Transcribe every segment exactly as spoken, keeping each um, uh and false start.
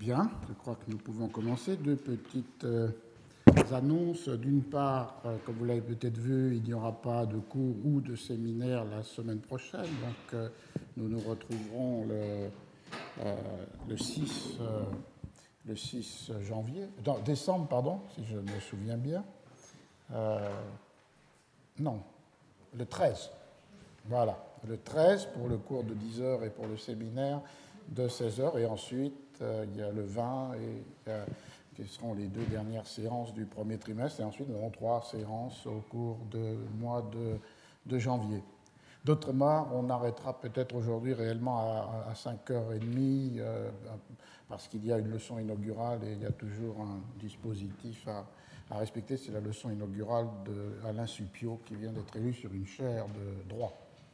Bien, je crois que nous pouvons commencer. Deux petites euh, annonces. D'une part, euh, comme vous l'avez peut-être vu, il n'y aura pas de cours ou de séminaire la semaine prochaine. Donc, euh, nous nous retrouverons le, euh, le, six, euh, le six janvier, non, décembre, pardon, si je me souviens bien. Euh, non, le treize. Voilà, le treize pour le cours de dix heures et pour le séminaire de seize heures. Et ensuite, euh, il y a le vingt, et, euh, qui seront les deux dernières séances du premier trimestre. Et ensuite, nous aurons trois séances au cours du mois de, de janvier. D'autre part, on arrêtera peut-être aujourd'hui réellement à, à cinq heures trente, euh, parce qu'il y a une leçon inaugurale et il y a toujours un dispositif à, à respecter. C'est la leçon inaugurale d'Alain Suppiot qui vient d'être élu sur une chaire de droit.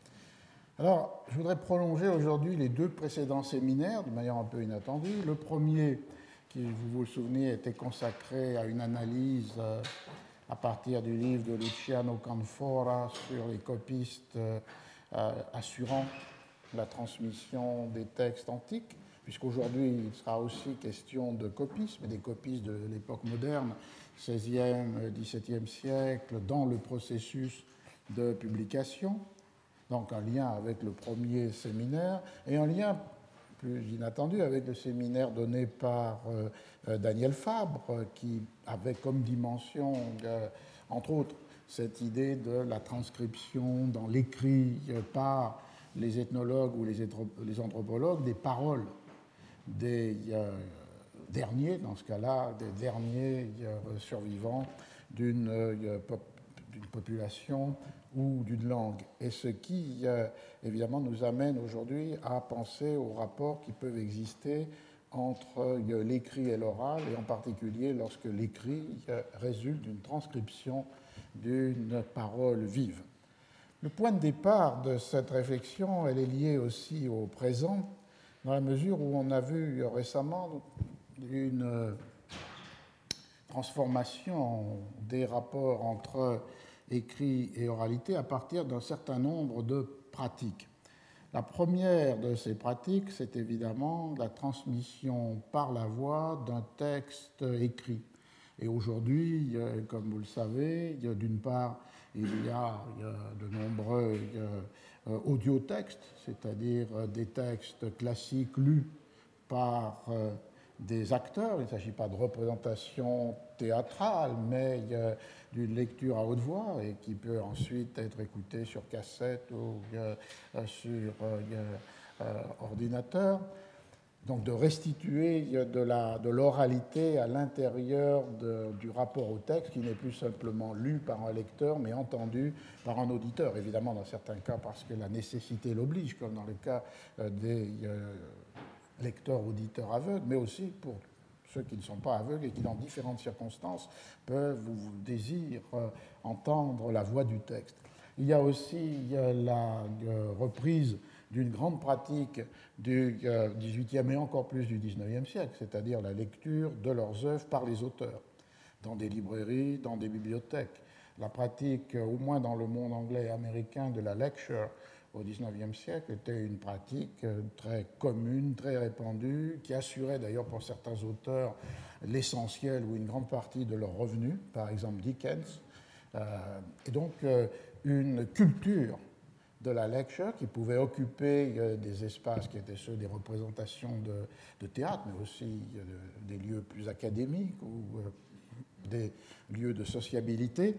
Alors, je voudrais prolonger aujourd'hui les deux précédents séminaires d'une manière un peu inattendue. Le premier, qui, vous vous souvenez, était consacré à une analyse euh, à partir du livre de Luciano Canfora sur les copistes euh, assurant la transmission des textes antiques, puisqu'aujourd'hui il sera aussi question de copisme, des copistes de l'époque moderne, seizième, dix-septième siècle, dans le processus de publication. Donc un lien avec le premier séminaire et un lien plus inattendu avec le séminaire donné par euh, Daniel Fabre, qui avait comme dimension, euh, entre autres, cette idée de la transcription dans l'écrit euh, par les ethnologues ou les, les anthropologues des paroles des euh, derniers, dans ce cas-là, des derniers euh, survivants d'une euh, pop, d'une population ou d'une langue. Et ce qui, euh, évidemment, nous amène aujourd'hui à penser aux rapports qui peuvent exister entre euh, l'écrit et l'oral, et en particulier lorsque l'écrit euh, résulte d'une transcription d'une parole vive. Le point de départ de cette réflexion, elle est liée aussi au présent, dans la mesure où on a vu récemment une transformation des rapports entre écrit et oralité à partir d'un certain nombre de pratiques. La première de ces pratiques, c'est évidemment la transmission par la voix d'un texte écrit. Et aujourd'hui, comme vous le savez, d'une part, il y a, il y a de nombreux euh, audiotextes, c'est-à-dire des textes classiques lus par euh, des acteurs. Il ne s'agit pas de représentation théâtrale, mais euh, d'une lecture à haute voix et qui peut ensuite être écoutée sur cassette ou euh, sur euh, euh, ordinateur. Donc de restituer de, la, de l'oralité à l'intérieur de, du rapport au texte qui n'est plus simplement lu par un lecteur mais entendu par un auditeur. Évidemment dans certains cas parce que la nécessité l'oblige, comme dans le cas des euh, lecteurs auditeurs aveugles, mais aussi pour ceux qui ne sont pas aveugles et qui dans différentes circonstances peuvent ou désirent euh, entendre la voix du texte. Il y a aussi euh, la euh, reprise d'une grande pratique du dix-huitième et encore plus du dix-neuvième siècle, c'est-à-dire la lecture de leurs œuvres par les auteurs, dans des librairies, dans des bibliothèques. La pratique, au moins dans le monde anglais et américain, de la lecture au dix-neuvième siècle était une pratique très commune, très répandue, qui assurait d'ailleurs pour certains auteurs l'essentiel ou une grande partie de leurs revenus, par exemple Dickens, euh, et donc euh, une culture de la lecture qui pouvait occuper euh, des espaces qui étaient ceux des représentations de, de théâtre, mais aussi euh, des lieux plus académiques ou euh, des lieux de sociabilité,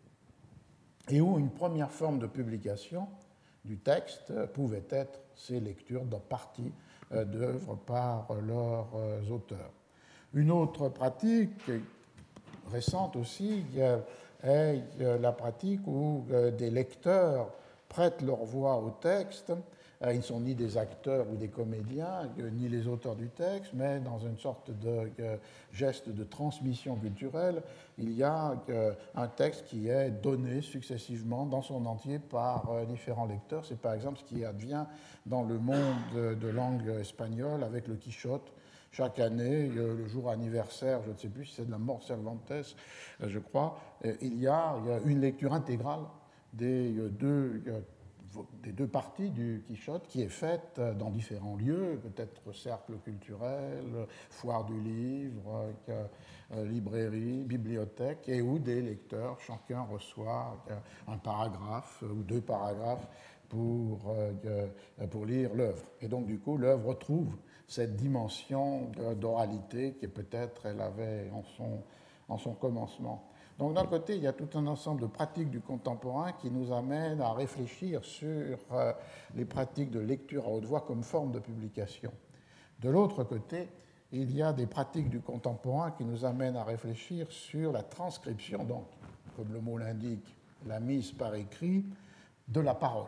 et où une première forme de publication du texte euh, pouvait être ces lectures de parties euh, d'œuvres par euh, leurs euh, auteurs. Une autre pratique récente aussi euh, est euh, la pratique où euh, des lecteurs prêtent leur voix au texte. Ils ne sont ni des acteurs ou des comédiens, ni les auteurs du texte, mais dans une sorte de geste de transmission culturelle, il y a un texte qui est donné successivement dans son entier par différents lecteurs. C'est par exemple ce qui advient dans le monde de langue espagnole avec le Quichotte. Chaque année, le jour anniversaire, je ne sais plus si c'est de la mort de Cervantes, je crois, il y a une lecture intégrale des deux des deux parties du Quichotte qui est faite dans différents lieux, peut-être cercle culturel, foire du livre, euh, librairie, bibliothèque, et où des lecteurs, chacun reçoit un paragraphe ou deux paragraphes pour, euh, pour lire l'œuvre. Et donc, du coup, l'œuvre retrouve cette dimension d'oralité que peut-être elle avait en son, en son commencement. Donc d'un côté, il y a tout un ensemble de pratiques du contemporain qui nous amènent à réfléchir sur euh, les pratiques de lecture à haute voix comme forme de publication. De l'autre côté, il y a des pratiques du contemporain qui nous amènent à réfléchir sur la transcription, donc, comme le mot l'indique, la mise par écrit de la parole.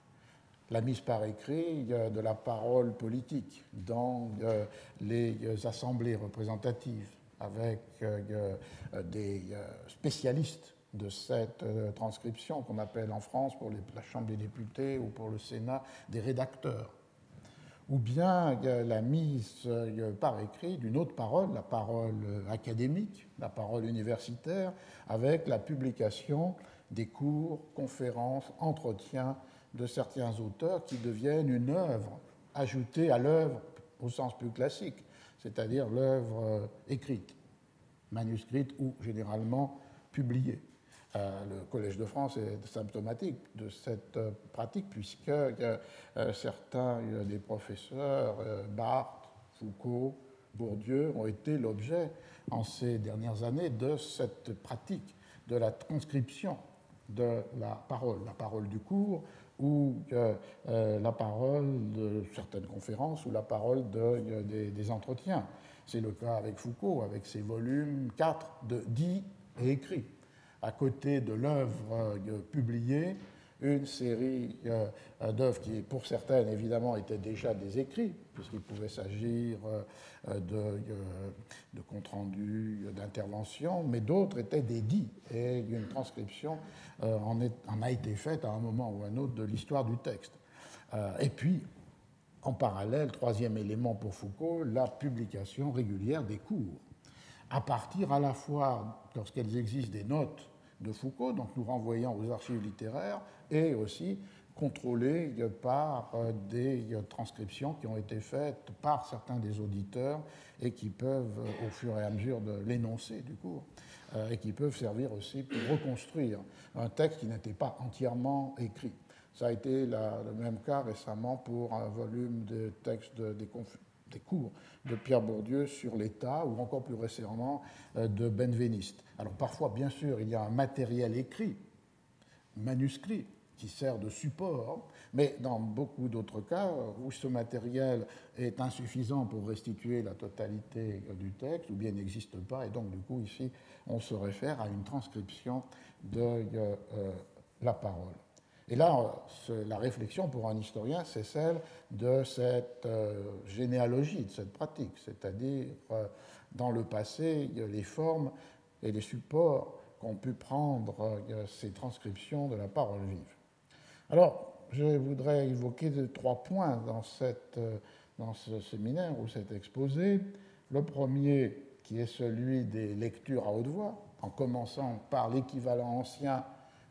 La mise par écrit de la parole politique dans euh, les assemblées représentatives, avec euh, des euh, spécialistes de cette euh, transcription qu'on appelle en France pour les, la Chambre des députés ou pour le Sénat des rédacteurs, ou bien euh, la mise euh, par écrit d'une autre parole, la parole académique, la parole universitaire, avec la publication des cours, conférences, entretiens de certains auteurs qui deviennent une œuvre ajoutée à l'œuvre au sens plus classique, c'est-à-dire l'œuvre écrite, manuscrite ou généralement publiée. Euh, le Collège de France est symptomatique de cette euh, pratique, puisque euh, certains euh, des professeurs, euh, Barthes, Foucault, Bourdieu, ont été l'objet en ces dernières années de cette pratique de la transcription de la parole, la parole du cours, ou euh, euh, la parole de certaines conférences, ou la parole de, euh, des, des entretiens. C'est le cas avec Foucault, avec ses volumes quatre de dits et écrits. À côté de l'œuvre euh, publiée, une série euh, d'œuvres qui, pour certaines, évidemment, étaient déjà des écrits, puisqu'il pouvait s'agir euh, de, euh, de comptes rendus, d'interventions, mais d'autres étaient des dits, et une transcription euh, en, est, en a été faite à un moment ou à un autre de l'histoire du texte. Euh, et puis, en parallèle, troisième élément pour Foucault, la publication régulière des cours, à partir à la fois, lorsqu'elles existent, des notes de Foucault, donc nous renvoyant aux archives littéraires, et aussi contrôlées par des transcriptions qui ont été faites par certains des auditeurs et qui peuvent, au fur et à mesure de l'énoncé du cours, et qui peuvent servir aussi pour reconstruire un texte qui n'était pas entièrement écrit. Ça a été la, le même cas récemment pour un volume de textes de, des, des cours de Pierre Bourdieu sur l'État, ou encore plus récemment de Benveniste. Alors parfois, bien sûr, il y a un matériel écrit, manuscrit, qui sert de support, mais dans beaucoup d'autres cas où ce matériel est insuffisant pour restituer la totalité du texte, ou bien n'existe pas, et donc du coup ici on se réfère à une transcription de euh, la parole. Et là, la réflexion pour un historien, c'est celle de cette euh, généalogie, de cette pratique, c'est-à-dire euh, dans le passé, les formes et les supports qu'ont pu prendre euh, ces transcriptions de la parole vive. Alors, je voudrais évoquer deux, trois points dans, cette, euh, dans ce séminaire ou cet exposé. Le premier, qui est celui des lectures à haute voix, en commençant par l'équivalent ancien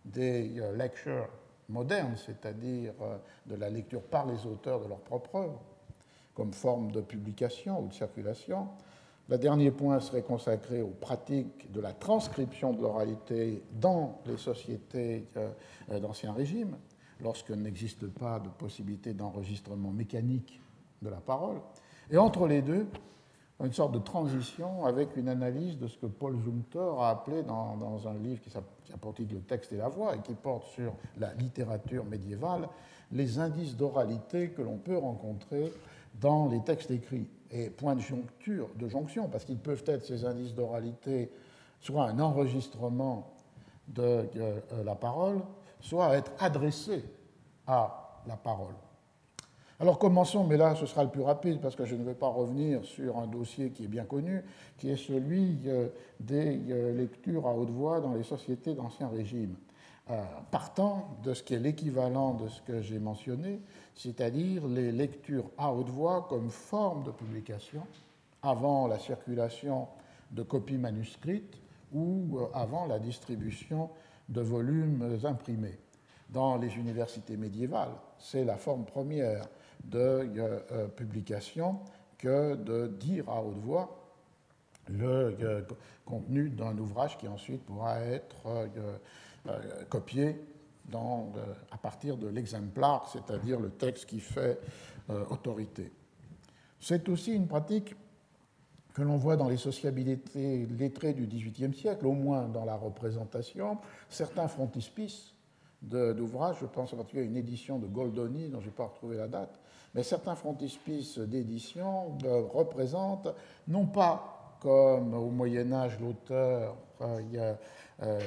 des euh, lectures moderne, c'est-à-dire de la lecture par les auteurs de leur propre œuvre, comme forme de publication ou de circulation. Le dernier point serait consacré aux pratiques de la transcription de l'oralité dans les sociétés d'Ancien Régime, lorsqu'il n'existe pas de possibilité d'enregistrement mécanique de la parole. Et entre les deux, une sorte de transition avec une analyse de ce que Paul Zumthor a appelé dans, dans un livre qui a pour titre Le texte et la voix et qui porte sur la littérature médiévale, les indices d'oralité que l'on peut rencontrer dans les textes écrits. Et point de joncture, de jonction, parce qu'ils peuvent être ces indices d'oralité soit un enregistrement de euh, la parole, soit être adressés à la parole. Alors commençons, mais là ce sera le plus rapide parce que je ne vais pas revenir sur un dossier qui est bien connu, qui est celui des lectures à haute voix dans les sociétés d'Ancien Régime. Euh, partant de ce qui est l'équivalent de ce que j'ai mentionné, c'est-à-dire les lectures à haute voix comme forme de publication avant la circulation de copies manuscrites ou avant la distribution de volumes imprimés. dans les universités médiévales. C'est la forme première de euh, publication que de dire à haute voix le euh, contenu d'un ouvrage qui ensuite pourra être euh, euh, copié dans, euh, à partir de l'exemplaire, c'est-à-dire le texte qui fait euh, autorité. C'est aussi une pratique que l'on voit dans les sociabilités lettrées du dix-huitième siècle, au moins dans la représentation. Certains frontispices d'ouvrages, je pense en particulier à une édition de Goldoni, dont je n'ai pas retrouvé la date, mais certains frontispices d'édition euh, représentent, non pas comme au Moyen-Âge l'auteur euh, euh,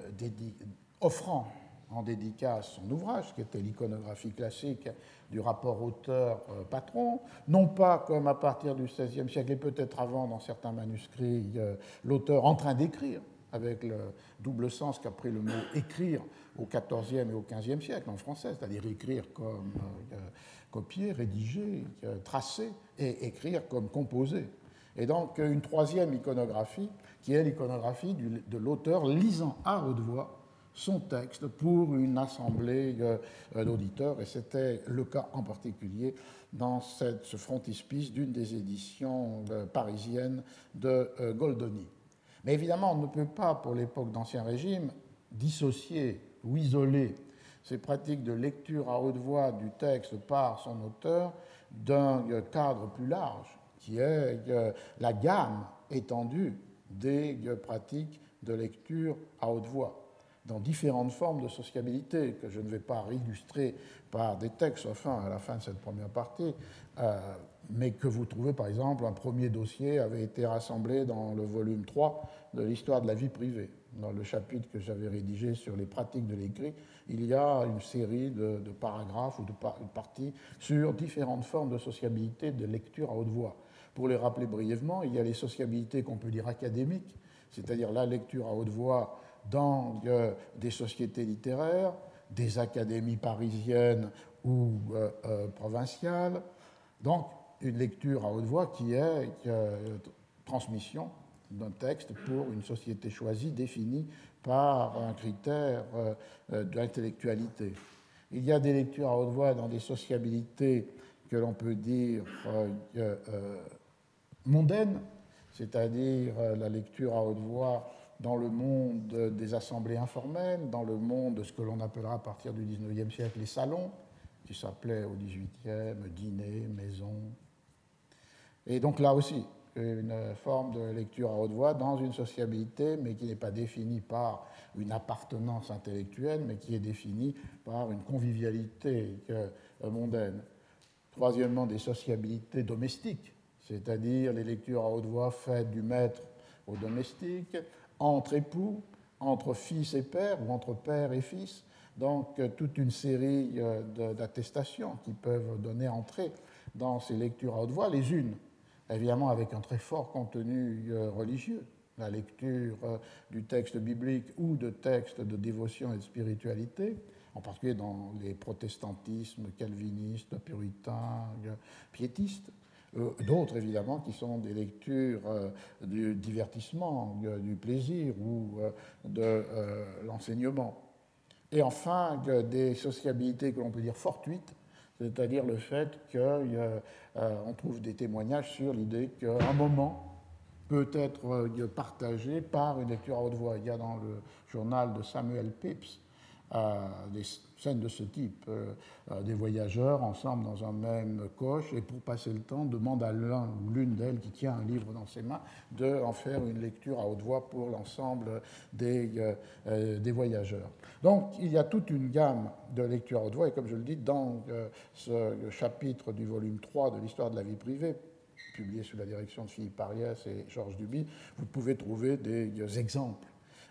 offrant en dédicace son ouvrage, qui était l'iconographie classique du rapport auteur-patron, non pas comme à partir du seizième siècle et peut-être avant dans certains manuscrits, euh, l'auteur en train d'écrire, avec le double sens qu'a pris le mot écrire au quatorzième et au quinzième siècle en français, c'est-à-dire écrire comme euh, copier, rédiger, euh, tracer, et écrire comme composer. Et donc une troisième iconographie, qui est l'iconographie de l'auteur lisant à haute voix son texte pour une assemblée d'auditeurs, et c'était le cas en particulier dans cette, ce frontispice d'une des éditions parisiennes de Goldoni. Mais évidemment, on ne peut pas, pour l'époque d'Ancien Régime, dissocier ou isoler ces pratiques de lecture à haute voix du texte par son auteur d'un cadre plus large, qui est la gamme étendue des pratiques de lecture à haute voix, dans différentes formes de sociabilité, que je ne vais pas illustrer par des textes, enfin à la fin de cette première partie, euh, mais que vous trouvez, par exemple, un premier dossier avait été rassemblé dans le volume trois de l'histoire de la vie privée. Dans le chapitre que j'avais rédigé sur les pratiques de l'écrit, il y a une série de, de paragraphes ou de, par, de parties sur différentes formes de sociabilité, de lecture à haute voix. Pour les rappeler brièvement, il y a les sociabilités qu'on peut dire académiques, c'est-à-dire la lecture à haute voix dans euh, des sociétés littéraires, des académies parisiennes ou euh, euh, provinciales. Donc, une lecture à haute voix qui est euh, transmission d'un texte pour une société choisie, définie par un critère euh, euh, d'intellectualité. Il y a des lectures à haute voix dans des sociabilités que l'on peut dire euh, euh, mondaines, c'est-à-dire euh, la lecture à haute voix dans le monde des assemblées informelles, dans le monde de ce que l'on appellera à partir du dix-neuvième siècle les salons, qui s'appelaient au dix-huitième dîner, maison. Et donc là aussi, une forme de lecture à haute voix dans une sociabilité, mais qui n'est pas définie par une appartenance intellectuelle, mais qui est définie par une convivialité mondaine. Troisièmement, des sociabilités domestiques, c'est-à-dire les lectures à haute voix faites du maître au domestique, entre époux, entre fils et père, ou entre père et fils, donc toute une série d'attestations qui peuvent donner entrée dans ces lectures à haute voix, les unes, évidemment avec un très fort contenu religieux, la lecture du texte biblique ou de textes de dévotion et de spiritualité, en particulier dans les protestantismes calvinistes, puritains, piétistes, d'autres, évidemment, qui sont des lectures euh, du divertissement, euh, du plaisir ou euh, de euh, l'enseignement. Et enfin, euh, des sociabilités que l'on peut dire fortuites, c'est-à-dire le fait qu'on euh, trouve des témoignages sur l'idée qu'un moment peut être euh, partagé par une lecture à haute voix. Il y a dans le journal de Samuel Pepys euh, des scènes de ce type, euh, euh, des voyageurs ensemble dans un même coche, et pour passer le temps, demandent à l'un ou l'une d'elles qui tient un livre dans ses mains d'en faire une lecture à haute voix pour l'ensemble des, euh, euh, des voyageurs. Donc il y a toute une gamme de lectures à haute voix, et comme je le dis, dans euh, ce chapitre du volume trois de l'histoire de la vie privée, publié sous la direction de Philippe Ariès et Georges Duby, vous pouvez trouver des euh, exemples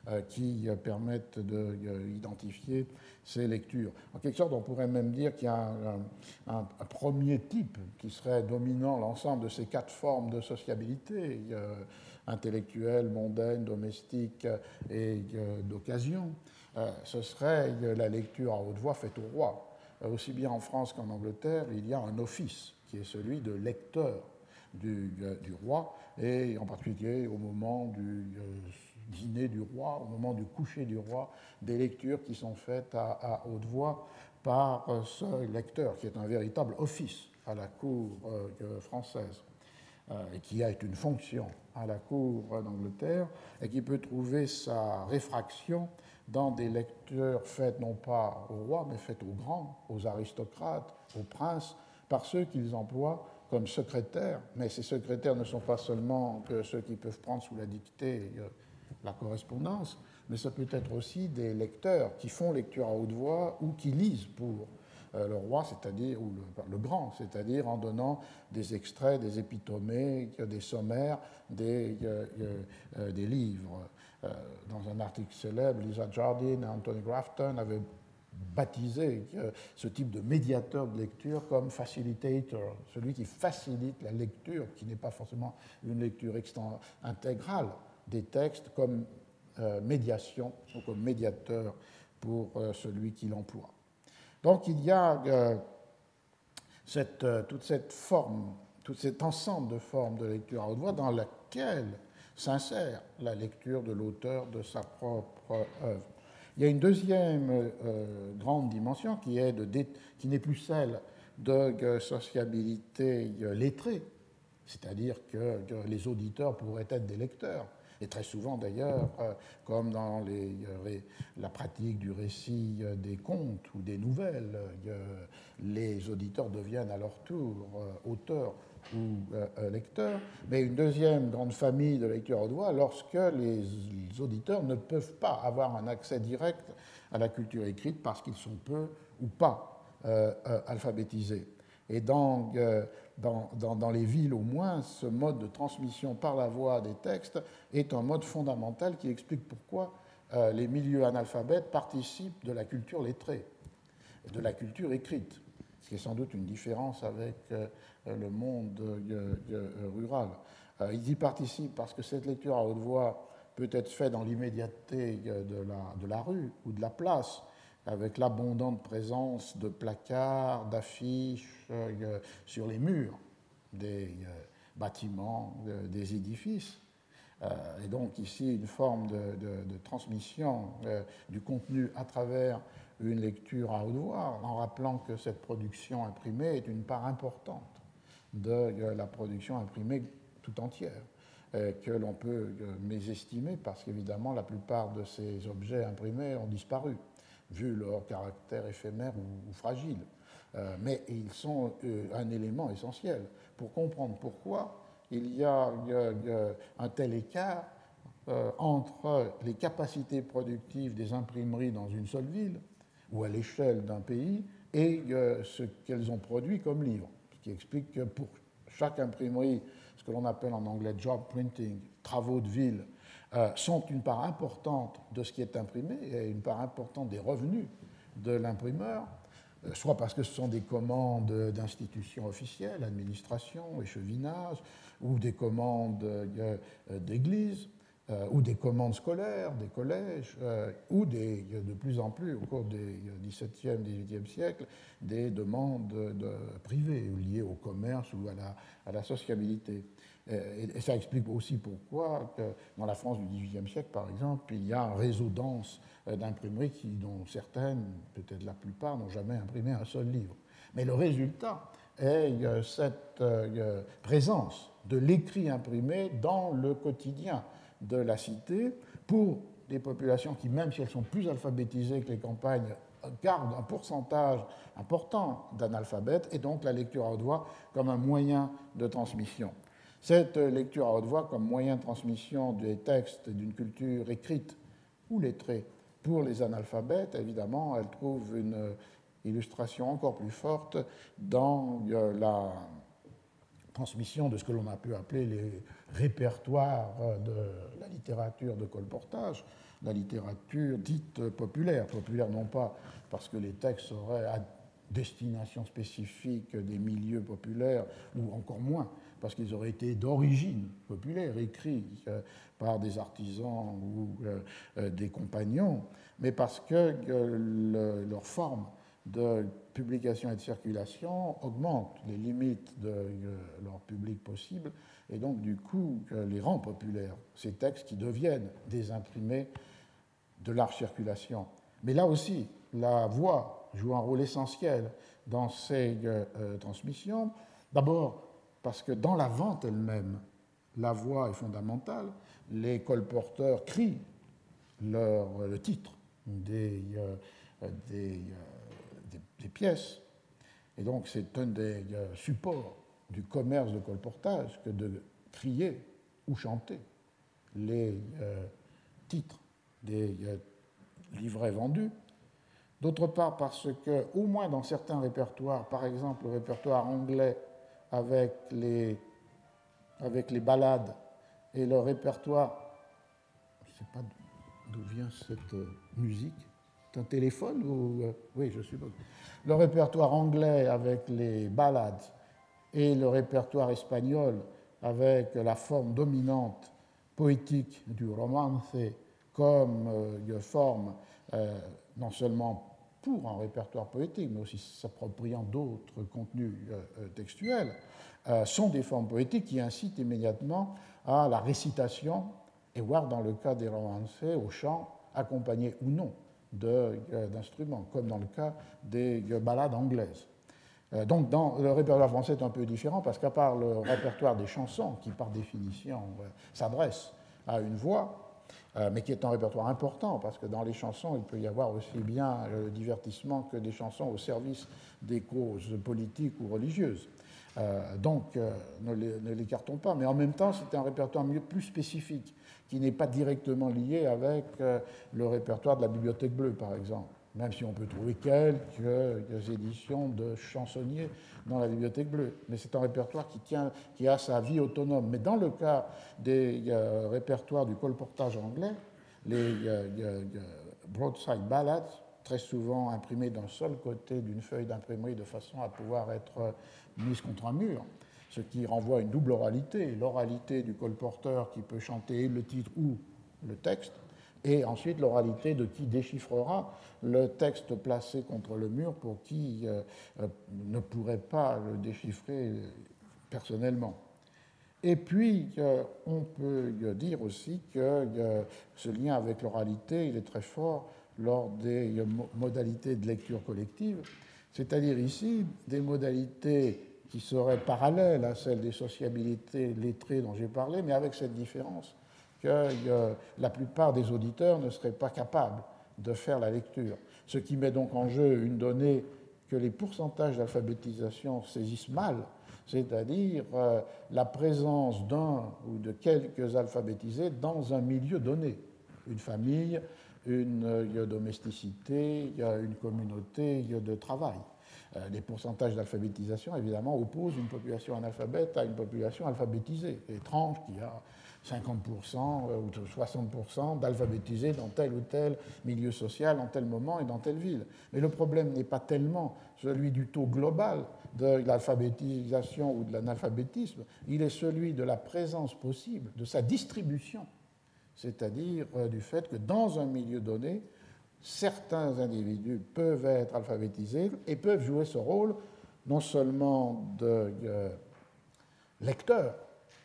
qui permettent d'identifier ces lectures. En quelque sorte, on pourrait même dire qu'il y a un, un, un premier type qui serait dominant l'ensemble de ces quatre formes de sociabilité, euh, intellectuelle, mondaine, domestique et euh, d'occasion. Euh, ce serait la lecture à haute voix faite au roi. Euh, aussi bien en France qu'en Angleterre, il y a un office qui est celui de lecteur du, du roi, et en particulier au moment du... Euh, dîner du roi, au moment du coucher du roi, des lectures qui sont faites à, à haute voix par ce lecteur, qui est un véritable office à la cour euh, française, euh, et qui a une fonction à la cour d'Angleterre, et qui peut trouver sa réfraction dans des lectures faites non pas au roi, mais faites aux grands, aux aristocrates, aux princes, par ceux qu'ils emploient comme secrétaires. Mais ces secrétaires ne sont pas seulement que ceux qui peuvent prendre sous la dictée euh, la correspondance, mais ça peut être aussi des lecteurs qui font lecture à haute voix ou qui lisent pour euh, le roi, c'est-à-dire, ou le, le grand, c'est-à-dire en donnant des extraits, des épitomées, des sommaires, des, euh, euh, des livres. Euh, dans un article célèbre, Lisa Jardine et Anthony Grafton avaient baptisé euh, ce type de médiateur de lecture comme facilitator, celui qui facilite la lecture, qui n'est pas forcément une lecture extra- intégrale des textes, comme euh, médiation ou comme médiateur pour euh, celui qui l'emploie. Donc il y a euh, cette, euh, toute cette forme, tout cet ensemble de formes de lecture à haute voix dans laquelle s'insère la lecture de l'auteur de sa propre œuvre. Il y a une deuxième euh, grande dimension qui est de, qui n'est plus celle de euh, sociabilité euh, lettrée, c'est-à-dire que, que les auditeurs pourraient être des lecteurs. Et très souvent, d'ailleurs, euh, comme dans les, euh, la pratique du récit euh, des contes ou des nouvelles, euh, les auditeurs deviennent à leur tour euh, auteurs ou euh, lecteurs. Mais une deuxième grande famille de lecture à haute voix, lorsque les, les auditeurs ne peuvent pas avoir un accès direct à la culture écrite parce qu'ils sont peu ou pas euh, euh, alphabétisés. Et dans, euh, dans, dans, dans les villes au moins, ce mode de transmission par la voix des textes est un mode fondamental qui explique pourquoi euh, les milieux analphabètes participent de la culture lettrée, de la culture écrite, ce qui est sans doute une différence avec euh, le monde euh, euh, rural. Euh, ils y participent parce que cette lecture à haute voix peut être faite dans l'immédiateté de la, de la rue ou de la place, avec l'abondante présence de placards, d'affiches euh, sur les murs des euh, bâtiments, de, des édifices. Euh, et donc ici, une forme de, de, de transmission euh, du contenu à travers une lecture à haute voix, en rappelant que cette production imprimée est une part importante de euh, la production imprimée tout entière, euh, que l'on peut euh, mésestimer parce qu'évidemment, la plupart de ces objets imprimés ont disparu, vu leur caractère éphémère ou, ou fragile. Euh, mais ils sont euh, un élément essentiel pour comprendre pourquoi il y a, il y a, il y a un tel écart euh, entre les capacités productives des imprimeries dans une seule ville ou à l'échelle d'un pays et euh, ce qu'elles ont produit comme livres, ce qui explique que pour chaque imprimerie, ce que l'on appelle en anglais job printing, travaux de ville, euh, sont une part importante de ce qui est imprimé et une part importante des revenus de l'imprimeur, euh, soit parce que ce sont des commandes d'institutions officielles, administration, échevinage, ou des commandes euh, d'églises, euh, ou des commandes scolaires, des collèges, euh, ou des, de plus en plus, au cours des dix-septième, dix-huitième siècle, des demandes de, privées liées au commerce ou à la, à la sociabilité. Et ça explique aussi pourquoi, que dans la France du dix-huitième siècle, par exemple, il y a un réseau dense d'imprimeries qui, dont certaines, peut-être la plupart, n'ont jamais imprimé un seul livre. Mais le résultat est cette présence de l'écrit imprimé dans le quotidien de la cité pour des populations qui, même si elles sont plus alphabétisées que les campagnes, gardent un pourcentage important d'analphabètes, et donc la lecture à haute voix comme un moyen de transmission. Cette lecture à haute voix comme moyen de transmission des textes d'une culture écrite ou lettrée pour les analphabètes, évidemment, elle trouve une illustration encore plus forte dans la transmission de ce que l'on a pu appeler les répertoires de la littérature de colportage, la littérature dite populaire. Populaire non pas parce que les textes seraient à destination spécifique des milieux populaires, ou encore moins parce qu'ils auraient été d'origine populaire, écrits par des artisans ou des compagnons, mais parce que leur forme de publication et de circulation augmentent les limites de leur public possible et donc du coup les rend populaires, ces textes qui deviennent des imprimés de large circulation. Mais là aussi, la voix joue un rôle essentiel dans ces euh, transmissions. D'abord parce que dans la vente elle-même, la voix est fondamentale. Les colporteurs crient leur, le titre des, euh, des, euh, des, des pièces. Et donc c'est un des euh, supports du commerce de colportage que de crier ou chanter les euh, titres des euh, livrets vendus. D'autre part, parce que, au moins dans certains répertoires, par exemple le répertoire anglais avec les, avec les ballades et le répertoire, je ne sais pas d'où vient cette musique, c'est un téléphone ou. Euh, oui, je suppose. Le répertoire anglais avec les ballades et le répertoire espagnol avec la forme dominante poétique du romance comme euh, forme euh, non seulement pour un répertoire poétique, mais aussi s'appropriant d'autres contenus euh, textuels, euh, sont des formes poétiques qui incitent immédiatement à la récitation, et voire dans le cas des romances, au chant, accompagné ou non de, euh, d'instruments, comme dans le cas des euh, ballades anglaises. Euh, donc dans le répertoire français est un peu différent, parce qu'à part le répertoire des chansons, qui par définition euh, s'adresse à une voix, Euh, mais qui est un répertoire important, parce que dans les chansons, il peut y avoir aussi bien le divertissement que des chansons au service des causes politiques ou religieuses. Euh, donc, euh, ne, les, ne l'écartons pas, mais en même temps, c'est un répertoire mieux, plus spécifique, qui n'est pas directement lié avec euh, le répertoire de la Bibliothèque bleue, par exemple, même si on peut trouver quelques éditions de chansonniers dans la Bibliothèque bleue. Mais c'est un répertoire qui, tient, qui a sa vie autonome. Mais dans le cas des euh, répertoires du colportage anglais, les euh, euh, broadside ballads, très souvent imprimés d'un seul côté d'une feuille d'imprimerie de façon à pouvoir être mises contre un mur, ce qui renvoie à une double oralité, l'oralité du colporteur qui peut chanter le titre ou le texte, et ensuite l'oralité de qui déchiffrera le texte placé contre le mur pour qui euh, euh, ne pourrait pas le déchiffrer personnellement. Et puis, euh, on peut dire aussi que euh, ce lien avec l'oralité, il est très fort lors des euh, modalités de lecture collective, c'est-à-dire ici des modalités qui seraient parallèles à celles des sociabilités lettrées dont j'ai parlé, mais avec cette différence que euh, la plupart des auditeurs ne seraient pas capables de faire la lecture. Ce qui met donc en jeu une donnée que les pourcentages d'alphabétisation saisissent mal, c'est-à-dire euh, la présence d'un ou de quelques alphabétisés dans un milieu donné, une famille, une euh, domesticité, une communauté de travail. Euh, les pourcentages d'alphabétisation, évidemment, opposent une population analphabète à une population alphabétisée. Étrange qu'il y a cinquante pour cent ou soixante pour cent d'alphabétisés dans tel ou tel milieu social, en tel moment et dans telle ville. Mais le problème n'est pas tellement celui du taux global de l'alphabétisation ou de l'analphabétisme, il est celui de la présence possible, de sa distribution, c'est-à-dire euh, du fait que dans un milieu donné, certains individus peuvent être alphabétisés et peuvent jouer ce rôle non seulement de euh, lecteurs,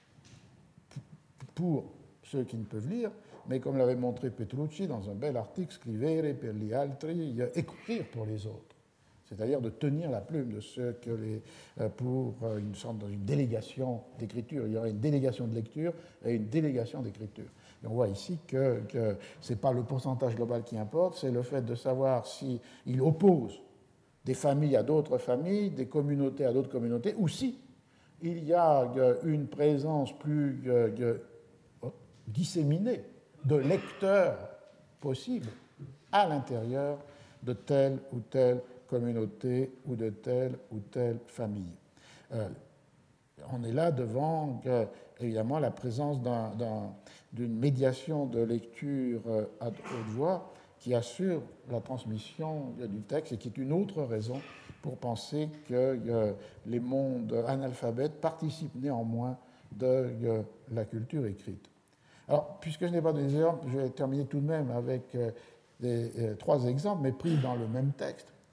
pour ceux qui ne peuvent lire, mais comme l'avait montré Petrucci dans un bel article, scrivere per gli altri, écrire pour les autres, c'est-à-dire de tenir la plume de ceux que les, pour une sorte d'une délégation d'écriture. Il y aurait une délégation de lecture et une délégation d'écriture. Et on voit ici que, que ce n'est pas le pourcentage global qui importe, c'est le fait de savoir s'il oppose des familles à d'autres familles, des communautés à d'autres communautés, ou si il y a une présence plus disséminée de lecteurs possibles à l'intérieur de telle ou telle communauté ou de telle ou telle famille. Euh, on est là devant, euh, évidemment, la présence d'un, d'un, d'une médiation de lecture à haute voix qui assure la transmission du texte et qui est une autre raison pour penser que euh, les mondes analphabètes participent néanmoins de euh, la culture écrite. Alors, puisque je n'ai pas d'exemple, je vais terminer tout de même avec euh, des, euh, trois exemples, mais pris dans le même texte.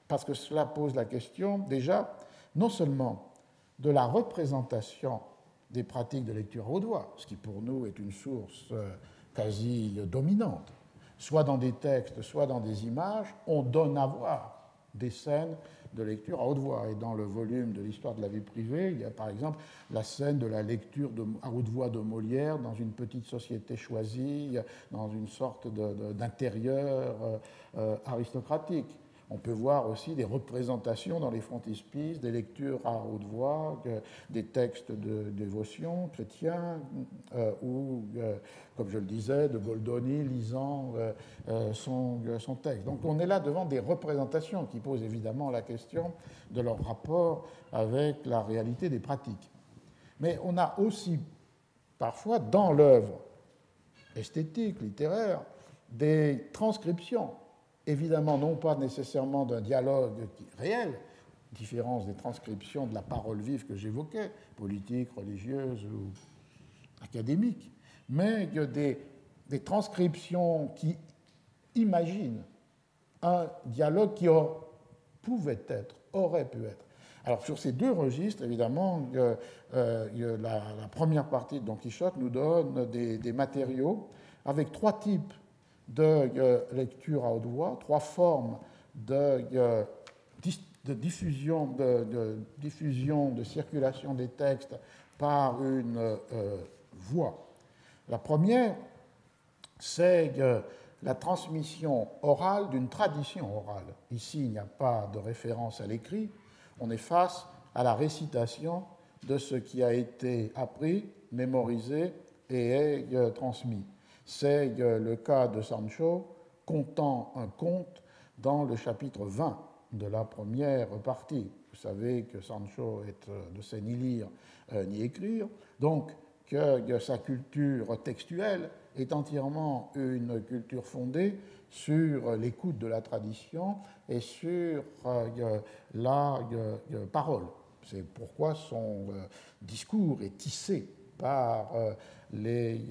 parce que cela pose la question, déjà, non seulement de la représentation des pratiques de lecture à haute voix, ce qui pour nous est une source quasi dominante, soit dans des textes, soit dans des images, on donne à voir des scènes de lecture à haute voix. Et dans le volume de l'histoire de la vie privée, il y a par exemple la scène de la lecture de, à haute voix de Molière dans une petite société choisie, dans une sorte de, de, d'intérieur euh, euh, aristocratique. On peut voir aussi des représentations dans les frontispices, des lectures à haute voix, des textes de dévotion chrétiens, euh, ou, euh, comme je le disais, de Goldoni lisant euh, son, son texte. Donc on est là devant des représentations qui posent évidemment la question de leur rapport avec la réalité des pratiques. Mais on a aussi parfois dans l'œuvre esthétique, littéraire, des transcriptions, évidemment non pas nécessairement d'un dialogue réel, différence des transcriptions de la parole vive que j'évoquais, politique, religieuse ou académique, mais des, des transcriptions qui imaginent un dialogue qui or, pouvait être, aurait pu être. Alors sur ces deux registres, évidemment, euh, euh, la, la première partie de Don Quichotte nous donne des, des matériaux avec trois types de euh, lecture à haute voix, trois formes de, euh, de, diffusion, de, de diffusion, de circulation des textes par une euh, voix. La première, c'est euh, la transmission orale d'une tradition orale. Ici, il n'y a pas de référence à l'écrit, on est face à la récitation de ce qui a été appris, mémorisé et est euh, transmis. C'est le cas de Sancho contant un conte dans le chapitre vingt de la première partie. Vous savez que Sancho est, ne sait ni lire ni écrire, donc que sa culture textuelle est entièrement une culture fondée sur l'écoute de la tradition et sur la parole. C'est pourquoi son discours est tissé par les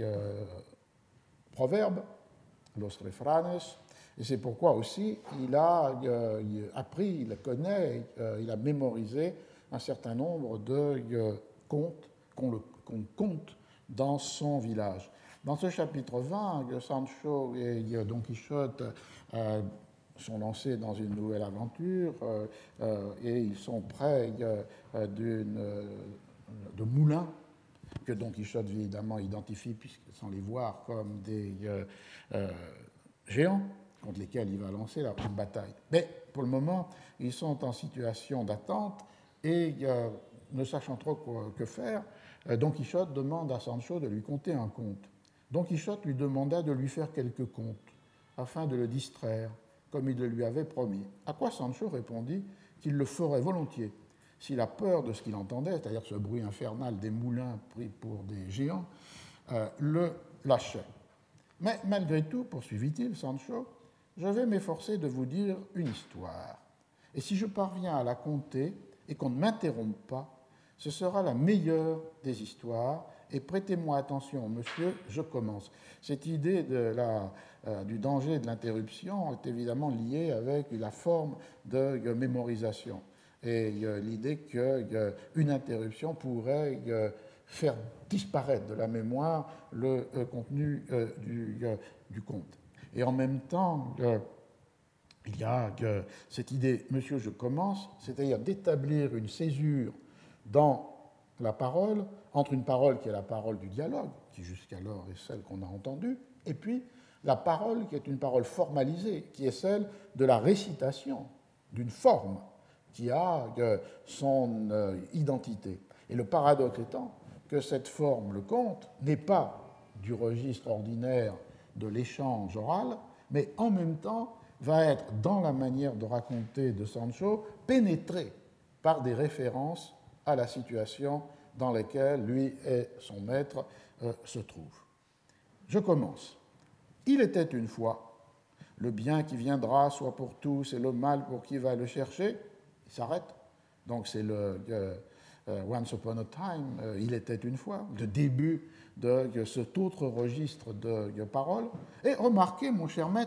proverbes, los refranes, et c'est pourquoi aussi il a euh, appris, il connaît, euh, il a mémorisé un certain nombre de euh, contes qu'on, qu'on compte dans son village. Dans ce chapitre vingt, Sancho et Don Quichotte euh, sont lancés dans une nouvelle aventure euh, euh, et ils sont près euh, d'une, euh, de moulins que Don Quichotte évidemment identifie, sans les voir, comme des euh, euh, géants contre lesquels il va lancer la grande bataille. Mais pour le moment, ils sont en situation d'attente et euh, ne sachant trop quoi, que faire, euh, Don Quichotte demande à Sancho de lui conter un conte. Don Quichotte lui demanda de lui faire quelques contes afin de le distraire, comme il le lui avait promis. À quoi Sancho répondit qu'il le ferait volontiers si la peur de ce qu'il entendait, c'est-à-dire ce bruit infernal des moulins pris pour des géants, euh, le lâchait. Mais malgré tout, poursuivit-il, Sancho, je vais m'efforcer de vous dire une histoire. Et si je parviens à la conter et qu'on ne m'interrompe pas, ce sera la meilleure des histoires. Et prêtez-moi attention, monsieur, je commence. Cette idée de la, euh, du danger de l'interruption est évidemment liée avec la forme de, de mémorisation. Et euh, l'idée qu'une euh, interruption pourrait euh, faire disparaître de la mémoire le euh, contenu euh, du, euh, du conte. Et en même temps, euh, il y a euh, cette idée, monsieur, je commence, c'est-à-dire d'établir une césure dans la parole, entre une parole qui est la parole du dialogue, qui jusqu'alors est celle qu'on a entendue, et puis la parole qui est une parole formalisée, qui est celle de la récitation d'une forme qui a euh, son euh, identité. Et le paradoxe étant que cette forme, le conte, n'est pas du registre ordinaire de l'échange oral, mais en même temps va être, dans la manière de raconter de Sancho, pénétré par des références à la situation dans laquelle lui et son maître euh, se trouvent. Je commence. Il était une fois, le bien qui viendra soit pour tous et le mal pour qui va le chercher. Il s'arrête. Donc c'est le euh, Once Upon a Time, euh, il était une fois, le début de, de cet autre registre de, de paroles. Et remarquez, mon cher maître,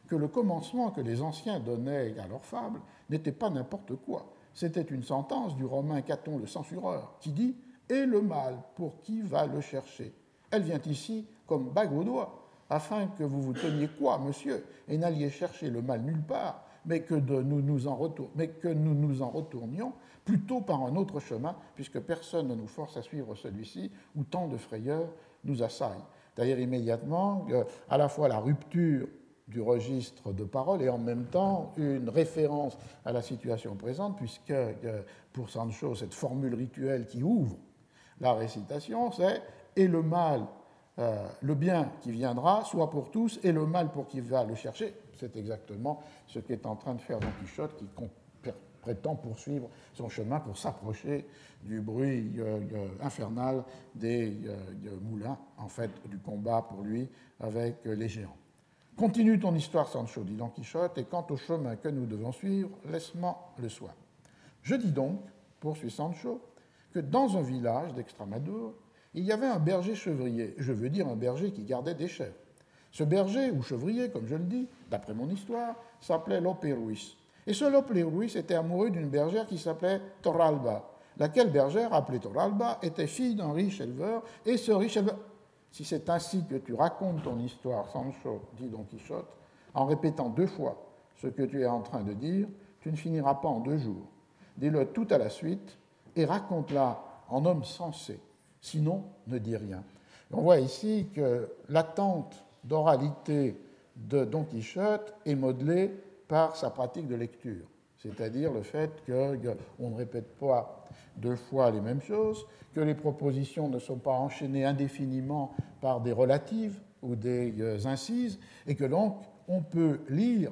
que le commencement que les anciens donnaient à leurs fables n'était pas n'importe quoi. C'était une sentence du romain Caton le censureur qui dit « Et le mal, pour qui va le chercher ?» Elle vient ici comme bague au doigt, afin que vous vous teniez quoi, monsieur, et n'alliez chercher le mal nulle part, mais que, de nous, nous en retour... mais que nous nous en retournions plutôt par un autre chemin, puisque personne ne nous force à suivre celui-ci, où tant de frayeurs nous assaillent. C'est-à-dire immédiatement, euh, à la fois la rupture du registre de parole et en même temps une référence à la situation présente, puisque euh, pour Sancho, cette formule rituelle qui ouvre la récitation, c'est « et le mal, euh, le bien qui viendra, soit pour tous, et le mal pour qui va le chercher ». C'est exactement ce qu'est en train de faire Don Quichotte, qui prétend poursuivre son chemin pour s'approcher du bruit euh, euh, infernal des euh, moulins, en fait, du combat pour lui avec euh, les géants. Continue ton histoire, Sancho, dit Don Quichotte, et quant au chemin que nous devons suivre, laisse-moi le soin. Je dis donc, poursuit Sancho, que dans un village d'Extremadure, il y avait un berger chevrier, je veux dire un berger qui gardait des chèvres. Ce berger, ou chevrier, comme je le dis, d'après mon histoire, s'appelait Lope Ruiz. Et ce Lope Ruiz était amoureux d'une bergère qui s'appelait Torralba, laquelle bergère, appelée Torralba, était fille d'un riche éleveur, et ce riche éleveur... Si c'est ainsi que tu racontes ton histoire, Sancho, dit Don Quichotte, en répétant deux fois ce que tu es en train de dire, tu ne finiras pas en deux jours. Dis-le tout à la suite et raconte-la en homme sensé. Sinon, ne dis rien. On voit ici que l'attente d'oralité de Don Quichotte est modelée par sa pratique de lecture, c'est-à-dire le fait qu'on ne répète pas deux fois les mêmes choses, que les propositions ne sont pas enchaînées indéfiniment par des relatives ou des incises, et que donc on peut lire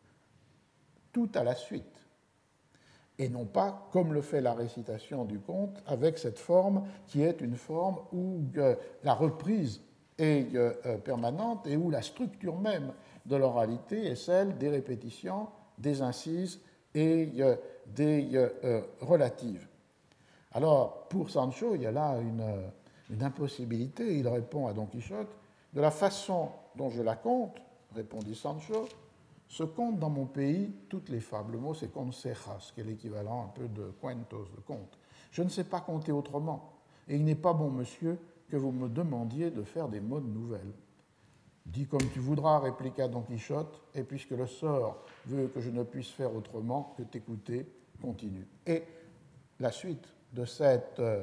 tout à la suite, et non pas comme le fait la récitation du conte, avec cette forme qui est une forme où la reprise est permanente et où la structure même de l'oralité est celle des répétitions, des incises et des relatives. Alors, pour Sancho, il y a là une, une impossibilité. Il répond à Don Quichotte, de la façon dont je la compte, répondit Sancho, se comptent dans mon pays toutes les fables. Le mot, c'est consejas, qui est l'équivalent un peu de cuentos, de contes. Je ne sais pas compter autrement, et il n'est pas bon, monsieur, que vous me demandiez de faire des modes nouvelles. Dis comme tu voudras, répliqua Don Quichotte, et puisque le sort veut que je ne puisse faire autrement que t'écouter, continue. Et la suite de cette euh,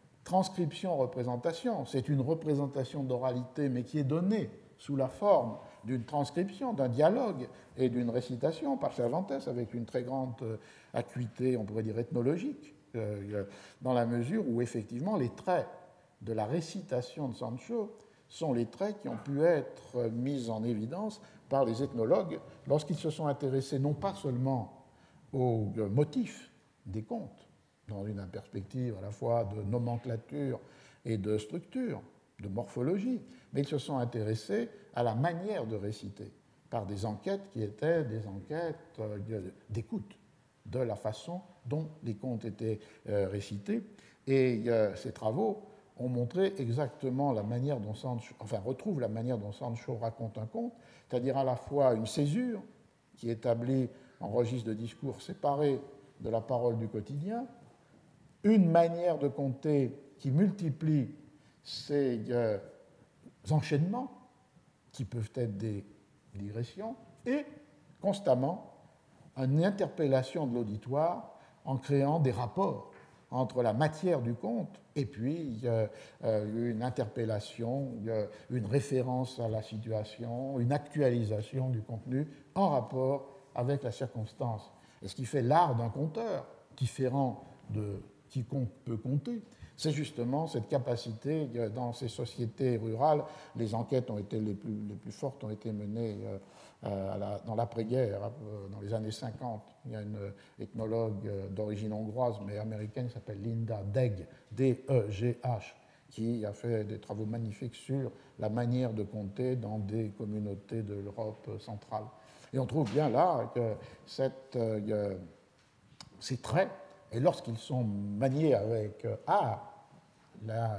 transcription-représentation, c'est une représentation d'oralité, mais qui est donnée sous la forme d'une transcription, d'un dialogue et d'une récitation par Cervantes, avec une très grande euh, acuité, on pourrait dire ethnologique, euh, dans la mesure où effectivement les traits de la récitation de Sancho sont les traits qui ont pu être mis en évidence par les ethnologues lorsqu'ils se sont intéressés non pas seulement aux motifs des contes, dans une perspective à la fois de nomenclature et de structure, de morphologie, mais ils se sont intéressés à la manière de réciter, par des enquêtes qui étaient des enquêtes d'écoute de la façon dont les contes étaient récités. Et ces travaux ont montré exactement la manière dont Sancho, enfin retrouvent la manière dont Sancho raconte un conte, c'est-à-dire à la fois une césure qui établit en registre de discours séparé de la parole du quotidien, une manière de compter qui multiplie ces euh, enchaînements, qui peuvent être des digressions, et constamment une interpellation de l'auditoire en créant des rapports entre la matière du conte et puis euh, euh, une interpellation, euh, une référence à la situation, une actualisation du contenu en rapport avec la circonstance. Et ce qui fait l'art d'un conteur, différent de quiconque peut compter, c'est justement cette capacité, dans ces sociétés rurales, les enquêtes ont été les plus, les plus fortes ont été menées euh, à la, dans l'après-guerre, euh, dans les années cinquante. Il y a une ethnologue d'origine hongroise, mais américaine, qui s'appelle Linda Degg, D E G H, qui a fait des travaux magnifiques sur la manière de compter dans des communautés de l'Europe centrale. Et on trouve bien là que cette, euh, ces traits, et lorsqu'ils sont maniés avec art, la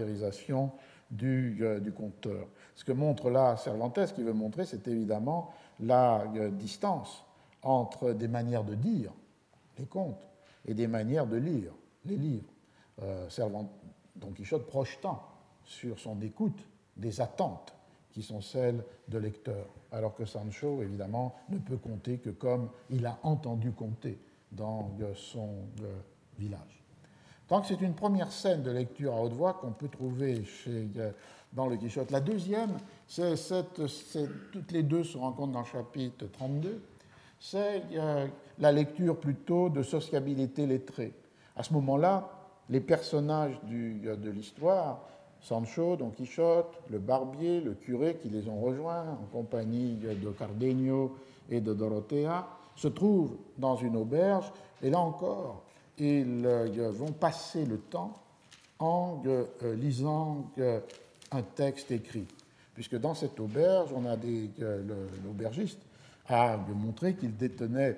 caractérisation du, euh, du conteur. Ce que montre là Cervantes, ce qu'il veut montrer, c'est évidemment la euh, distance entre des manières de dire, les contes, et des manières de lire, les livres, euh, servant Don Quichotte projetant sur son écoute des attentes qui sont celles de lecteurs, alors que Sancho, évidemment, ne peut compter que comme il a entendu compter dans euh, son euh, village. Donc c'est une première scène de lecture à haute voix qu'on peut trouver chez, euh, dans le Quichotte. La deuxième, c'est cette, c'est, toutes les deux se rencontrent dans le chapitre trente-deux, c'est euh, la lecture plutôt de sociabilité lettrée. À ce moment-là, les personnages du, euh, de l'histoire, Sancho, Don Quichotte, le barbier, le curé qui les ont rejoints en compagnie de Cardenio et de Dorothea, se trouvent dans une auberge et là encore, ils euh, vont passer le temps en euh, lisant euh, un texte écrit. Puisque dans cette auberge, on a des, euh, l'aubergiste a montré qu'il détenait,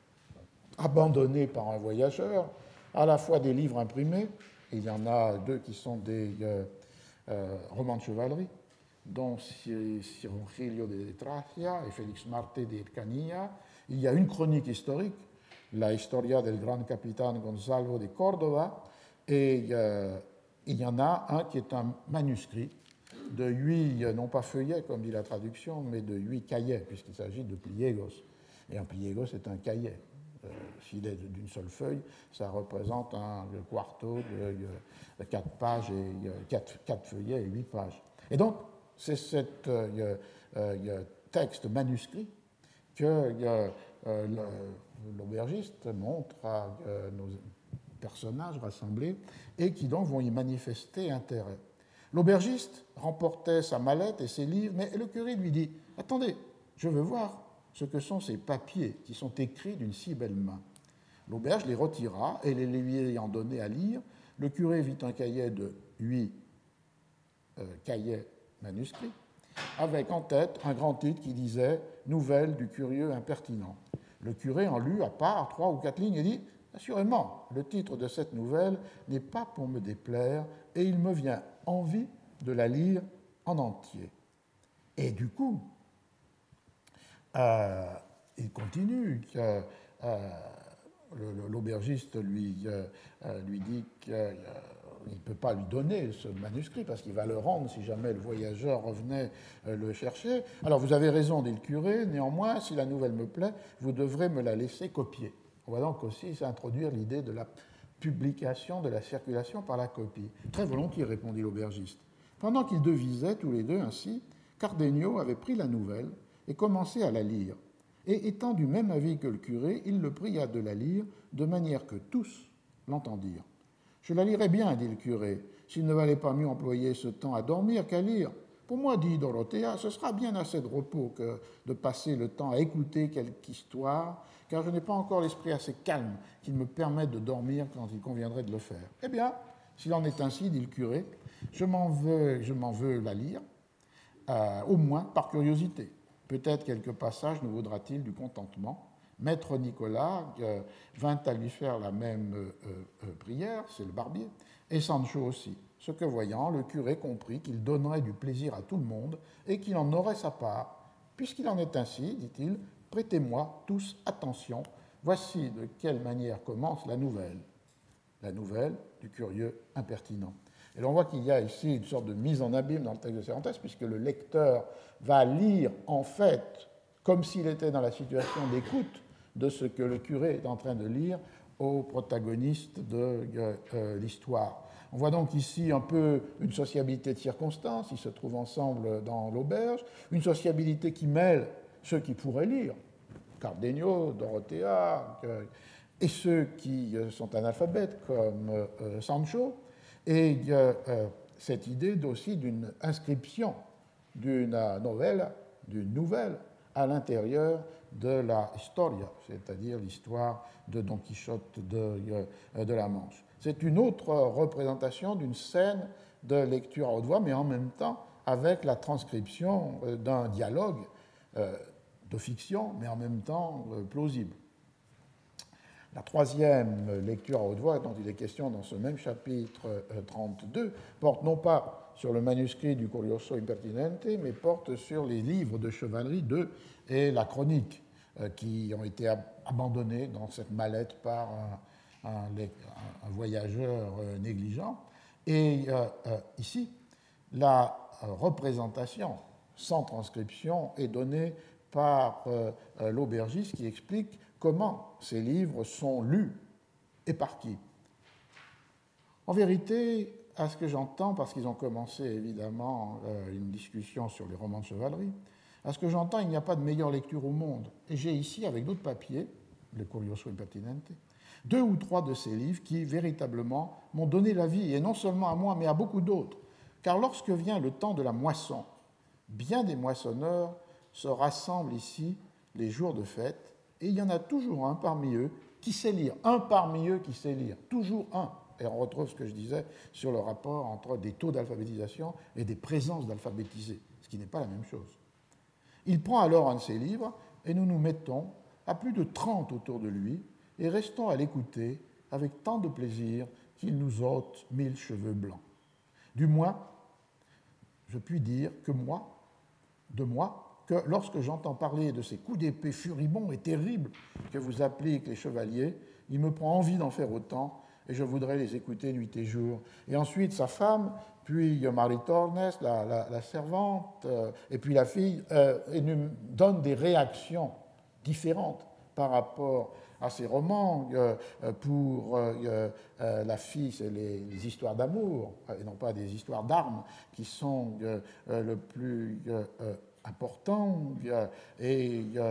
abandonné par un voyageur, à la fois des livres imprimés, et il y en a deux qui sont des euh, euh, romans de chevalerie, dont Cirongilio de Tracia et Félix Marte de Hircania. Il y a une chronique historique, la Historia del Gran Capitán Gonzalo de Córdoba, et euh, il y en a un qui est un manuscrit de huit, non pas feuillets comme dit la traduction, mais de huit cahiers, puisqu'il s'agit de pliegos. Et un pliego, c'est un cahier. Euh, S'il est d'une seule feuille, ça représente un quarto de, de quatre pages, et quatre, quatre feuillets et huit pages. Et donc, c'est ce euh, euh, texte manuscrit que euh, euh, l'aubergiste montre à euh, nos personnages rassemblés et qui donc vont y manifester intérêt. L'aubergiste remportait sa mallette et ses livres, mais le curé lui dit « Attendez, je veux voir ce que sont ces papiers qui sont écrits d'une si belle main. » L'auberge les retira et les lui ayant donnés à lire, le curé vit un cahier de huit euh, cahiers manuscrits, avec en tête un grand titre qui disait « Nouvelles du curieux impertinent ». Le curé en lut à part trois ou quatre lignes et dit « Assurément, le titre de cette nouvelle n'est pas pour me déplaire et il me vient envie de la lire en entier. » Et du coup, euh, il continue, que, euh, l'aubergiste lui, euh, lui dit qu'il euh, ne peut pas lui donner ce manuscrit parce qu'il va le rendre si jamais le voyageur revenait euh, le chercher. Alors vous avez raison, dit le curé, néanmoins, si la nouvelle me plaît, vous devrez me la laisser copier. On va donc aussi introduire l'idée de la publication, de la circulation par la copie. Très volontiers, répondit l'aubergiste. Pendant qu'ils devisaient tous les deux ainsi, Cardenio avait pris la nouvelle et commençait à la lire. Et étant du même avis que le curé, il le pria de la lire de manière que tous l'entendirent. « Je la lirais bien, dit le curé, s'il ne valait pas mieux employer ce temps à dormir qu'à lire. Pour moi, dit Dorothea, ce sera bien assez de repos que de passer le temps à écouter quelque histoire, car je n'ai pas encore l'esprit assez calme qu'il me permette de dormir quand il conviendrait de le faire. Eh bien, s'il en est ainsi, dit le curé, je m'en veux, je m'en veux la lire, euh, au moins par curiosité. Peut-être quelques passages nous vaudra-t-il du contentement. Maître Nicolas euh, vint à lui faire la même euh, euh, prière, c'est le barbier, et Sancho aussi. Ce que voyant, le curé comprit qu'il donnerait du plaisir à tout le monde et qu'il en aurait sa part. Puisqu'il en est ainsi, dit-il, prêtez-moi tous attention. Voici de quelle manière commence la nouvelle. La nouvelle du curieux impertinent. Et l'on voit qu'il y a ici une sorte de mise en abîme dans le texte de Cervantes, puisque le lecteur va lire en fait, comme s'il était dans la situation d'écoute de ce que le curé est en train de lire au protagoniste de euh, l'histoire. On voit donc ici un peu une sociabilité de circonstances, ils se trouvent ensemble dans l'auberge, une sociabilité qui mêle ceux qui pourraient lire, Cardenio, Dorothea, euh, et ceux qui sont analphabètes comme euh, Sancho, et euh, cette idée aussi d'une inscription d'une novelle, d'une nouvelle, à l'intérieur de la historia, c'est-à-dire l'histoire de Don Quichotte de, de la Manche. C'est une autre représentation d'une scène de lecture à haute voix, mais en même temps avec la transcription d'un dialogue euh, de fiction, mais en même temps euh, plausible. La troisième lecture à haute voix dont il est question dans ce même chapitre trente-deux porte non pas sur le manuscrit du Curioso Impertinente, mais porte sur les livres de chevalerie de, et la chronique, euh, qui ont été ab abandonnés dans cette mallette par un, un, un voyageur euh, négligent. Et euh, euh, ici, la euh, représentation sans transcription est donnée par euh, euh, l'aubergiste qui explique comment ces livres sont lus et par qui. En vérité, à ce que j'entends, parce qu'ils ont commencé évidemment euh, une discussion sur les romans de chevalerie, à ce que j'entends, il n'y a pas de meilleure lecture au monde. Et j'ai ici, avec d'autres papiers, le Curioso Impertinente, deux ou trois de ces livres qui, véritablement, m'ont donné la vie, et non seulement à moi, mais à beaucoup d'autres. Car lorsque vient le temps de la moisson, bien des moissonneurs se rassemblent ici les jours de fête, et il y en a toujours un parmi eux qui sait lire, un parmi eux qui sait lire, toujours un. Et on retrouve ce que je disais sur le rapport entre des taux d'alphabétisation et des présences d'alphabétisés, ce qui n'est pas la même chose. Il prend alors un de ses livres et nous nous mettons à plus de trente autour de lui et restons à l'écouter avec tant de plaisir qu'il nous ôte mille cheveux blancs. Du moins, je puis dire que moi, de moi, que lorsque j'entends parler de ces coups d'épée furibonds et terribles que vous appliquent les chevaliers, il me prend envie d'en faire autant et je voudrais les écouter nuit et jour. Et ensuite, sa femme, puis Maritornes, la, la, la servante, euh, et puis la fille, euh, et nous donnent des réactions différentes par rapport à ces romans. Euh, pour euh, euh, la fille, c'est les, les histoires d'amour, et non pas des histoires d'armes, qui sont euh, euh, le plus euh, euh, important. Euh, et euh,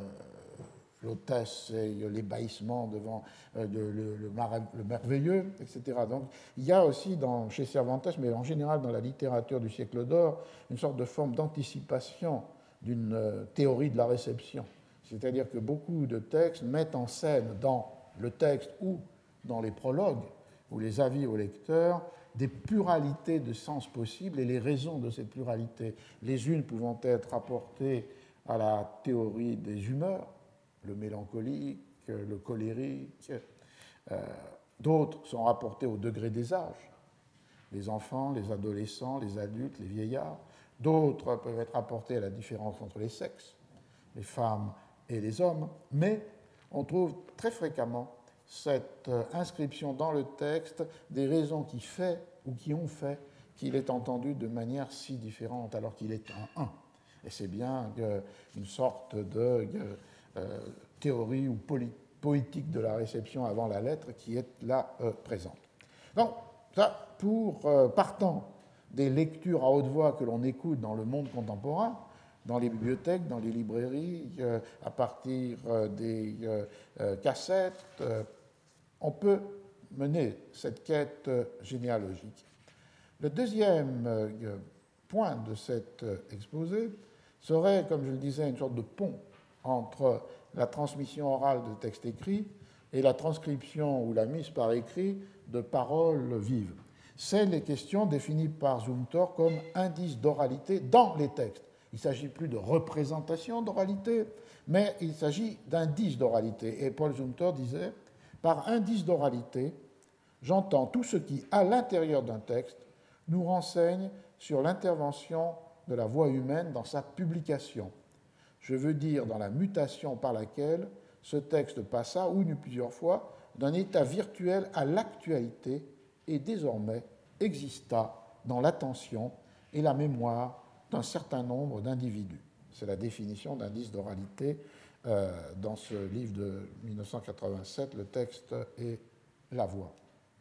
l'hôtesse, c'est l'ébahissement devant euh, le, le, le, le merveilleux, et cetera. Donc, il y a aussi dans, chez Cervantes, mais en général dans la littérature du siècle d'or, une sorte de forme d'anticipation d'une euh, théorie de la réception. C'est-à-dire que beaucoup de textes mettent en scène dans le texte ou dans les prologues ou les avis au lecteur des pluralités de sens possibles et les raisons de cette pluralité. Les unes pouvant être rapportées à la théorie des humeurs, le mélancolique, le colérique. Euh, d'autres sont rapportés au degré des âges, les enfants, les adolescents, les adultes, les vieillards. D'autres peuvent être rapportés à la différence entre les sexes, les femmes et les hommes. Mais on trouve très fréquemment cette inscription dans le texte des raisons qui fait ou qui ont fait qu'il est entendu de manière si différente alors qu'il est un un. Et c'est bien une sorte de euh, théorie ou poétique de la réception avant la lettre qui est là euh, présente. Donc, ça, pour euh, partant des lectures à haute voix que l'on écoute dans le monde contemporain, dans les bibliothèques, dans les librairies, euh, à partir euh, des euh, euh, cassettes, euh, on peut mener cette quête euh, généalogique. Le deuxième euh, point de cet euh, exposé serait, comme je le disais, une sorte de pont entre la transmission orale de textes écrits et la transcription ou la mise par écrit de paroles vives. C'est les questions définies par Zumthor comme indices d'oralité dans les textes. Il ne s'agit plus de représentation d'oralité, mais il s'agit d'indices d'oralité. Et Paul Zumthor disait, par indice d'oralité, j'entends tout ce qui, à l'intérieur d'un texte, nous renseigne sur l'intervention de la voix humaine dans sa publication. Je veux dire dans la mutation par laquelle ce texte passa, une ou plusieurs fois, d'un état virtuel à l'actualité et désormais exista dans l'attention et la mémoire d'un certain nombre d'individus. C'est la définition d'indice d'oralité euh, dans ce livre de mille neuf cent quatre-vingt-sept, le texte et la voix.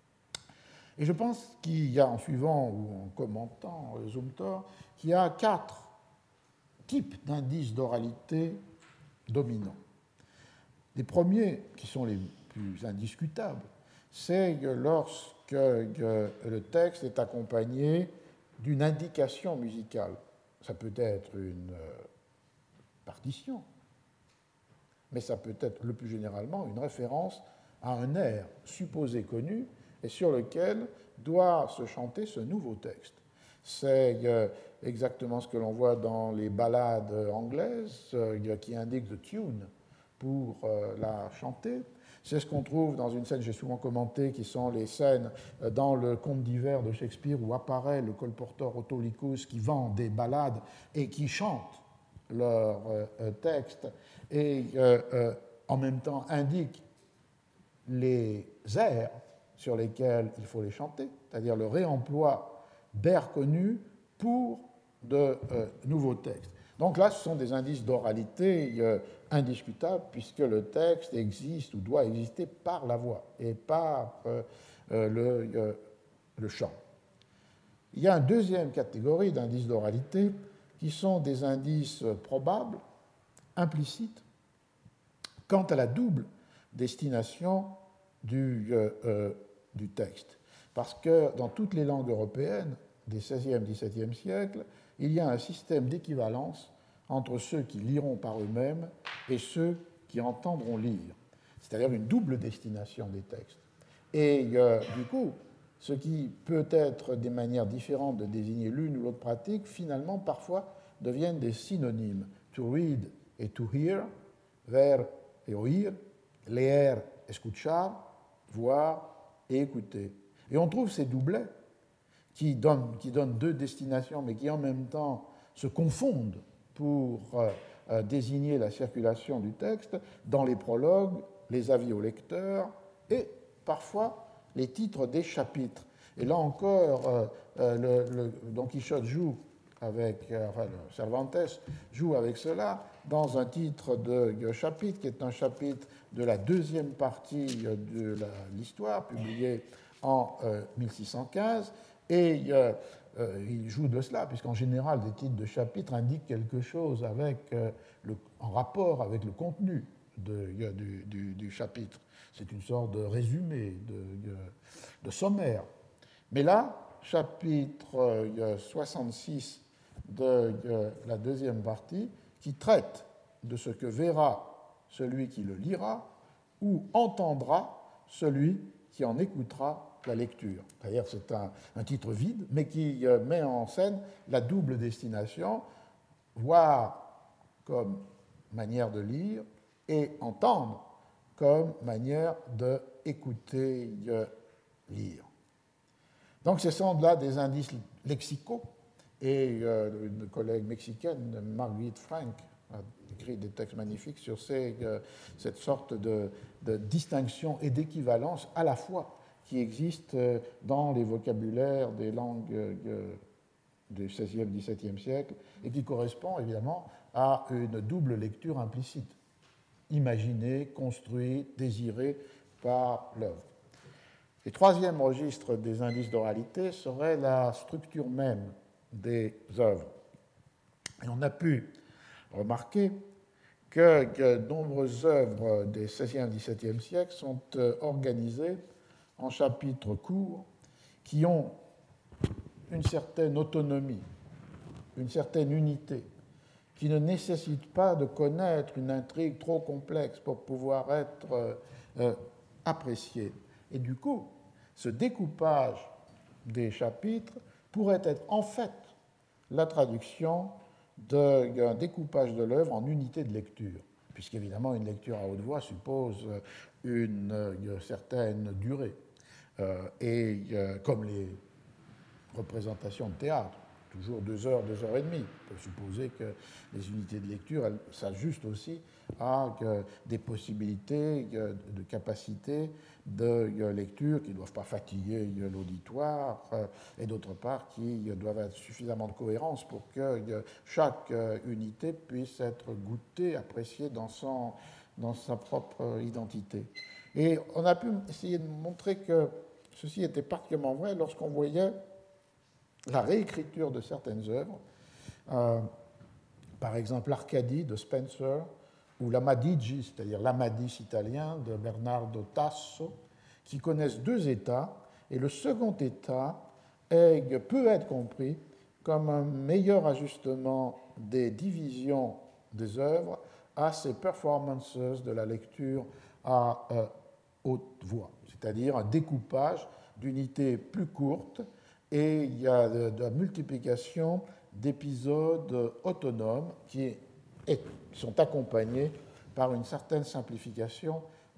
Et je pense qu'il y a, en suivant ou en commentant Zumthor, qu'il y a quatre types d'indices d'oralité dominants. Les premiers, qui sont les plus indiscutables, c'est lorsque le texte est accompagné d'une indication musicale. Ça peut être une partition, mais ça peut être le plus généralement une référence à un air supposé connu et sur lequel doit se chanter ce nouveau texte. C'est exactement ce que l'on voit dans les ballades anglaises qui indiquent the tune pour la chanter. C'est ce qu'on trouve dans une scène que j'ai souvent commentée, qui sont les scènes dans le Conte d'hiver de Shakespeare où apparaît le colporteur Autolycus qui vend des ballades et qui chante leurs euh, textes et euh, euh, en même temps indique les airs sur lesquels il faut les chanter, c'est-à-dire le réemploi d'airs connus pour de euh, nouveaux textes. Donc là, ce sont des indices d'oralité euh, indiscutables, puisque le texte existe ou doit exister par la voix et par euh, euh, le, euh, le chant. Il y a une deuxième catégorie d'indices d'oralité qui sont des indices probables, implicites, quant à la double destination du, euh, euh, du texte. Parce que dans toutes les langues européennes des seizième et dix-septième siècles, il y a un système d'équivalence entre ceux qui liront par eux-mêmes et ceux qui entendront lire, c'est-à-dire une double destination des textes. Et euh, du coup, ce qui peut être des manières différentes de désigner l'une ou l'autre pratique, finalement, parfois, deviennent des synonymes. To read et to hear, ver et oír, leer, escuchar, voir et écouter. Et on trouve ces doublets qui donnent, qui donnent deux destinations, mais qui en même temps se confondent pour euh, euh, désigner la circulation du texte dans les prologues, les avis au lecteur et parfois les titres des chapitres. Et là encore, euh, euh, le, le, Don Quichotte joue avec, euh, enfin, le Cervantes joue avec cela dans un titre de chapitre qui est un chapitre de la deuxième partie de l'histoire, publié en euh, mille six cent quinze, et euh, euh, il joue de cela, puisqu'en général, des titres de chapitres indiquent quelque chose avec, euh, le, en rapport avec le contenu de, du, du, du chapitre. C'est une sorte de résumé, de, de, de sommaire. Mais là, chapitre euh, soixante-six de euh, la deuxième partie, qui traite de ce que verra celui qui le lira ou entendra celui qui en écoutera la lecture. C'est-à-dire c'est un, un titre vide, mais qui euh, met en scène la double destination, voir comme manière de lire et entendre comme manière d'écouter euh, lire. Donc ce sont là des indices lexicaux, et euh, une collègue mexicaine, Marguerite Frank, a écrit des textes magnifiques sur ces, euh, cette sorte de, de distinction et d'équivalence à la fois qui existe dans les vocabulaires des langues euh, du seizième et dix-septième siècle et qui correspond évidemment à une double lecture implicite, imaginée, construite, désirée par l'œuvre. Le troisième registre des indices d'oralité serait la structure même des œuvres. Et on a pu remarquer que, que de nombreuses œuvres des seizième et dix-septième siècles sont organisées en chapitres courts qui ont une certaine autonomie, une certaine unité, qui ne nécessitent pas de connaître une intrigue trop complexe pour pouvoir être euh, euh, appréciée. Et du coup, ce découpage des chapitres pourrait être en fait la traduction d'un découpage de l'œuvre en unité de lecture, puisqu'évidemment une lecture à haute voix suppose une, une certaine durée. Euh, et euh, comme les représentations de théâtre, toujours deux heures, deux heures et demie. On peut supposer que les unités de lecture s'ajustent aussi à euh, des possibilités euh, de capacité de euh, lecture qui ne doivent pas fatiguer euh, l'auditoire euh, et d'autre part qui euh, doivent être suffisamment de cohérence pour que euh, chaque euh, unité puisse être goûtée, appréciée dans, son, dans sa propre identité. Et on a pu essayer de montrer que ceci était particulièrement vrai lorsqu'on voyait la réécriture de certaines œuvres, euh, par exemple l'Arcadie de Spenser ou l'Amadigi, c'est-à-dire l'Amadis italien de Bernardo Tasso, qui connaissent deux états, et le second état est, peut être compris comme un meilleur ajustement des divisions des œuvres à ces performances de la lecture à euh, haute voix, c'est-à-dire un découpage d'unités plus courtes, et il y a de, de la multiplication d'épisodes autonomes qui est, sont accompagnés par une certaine simplification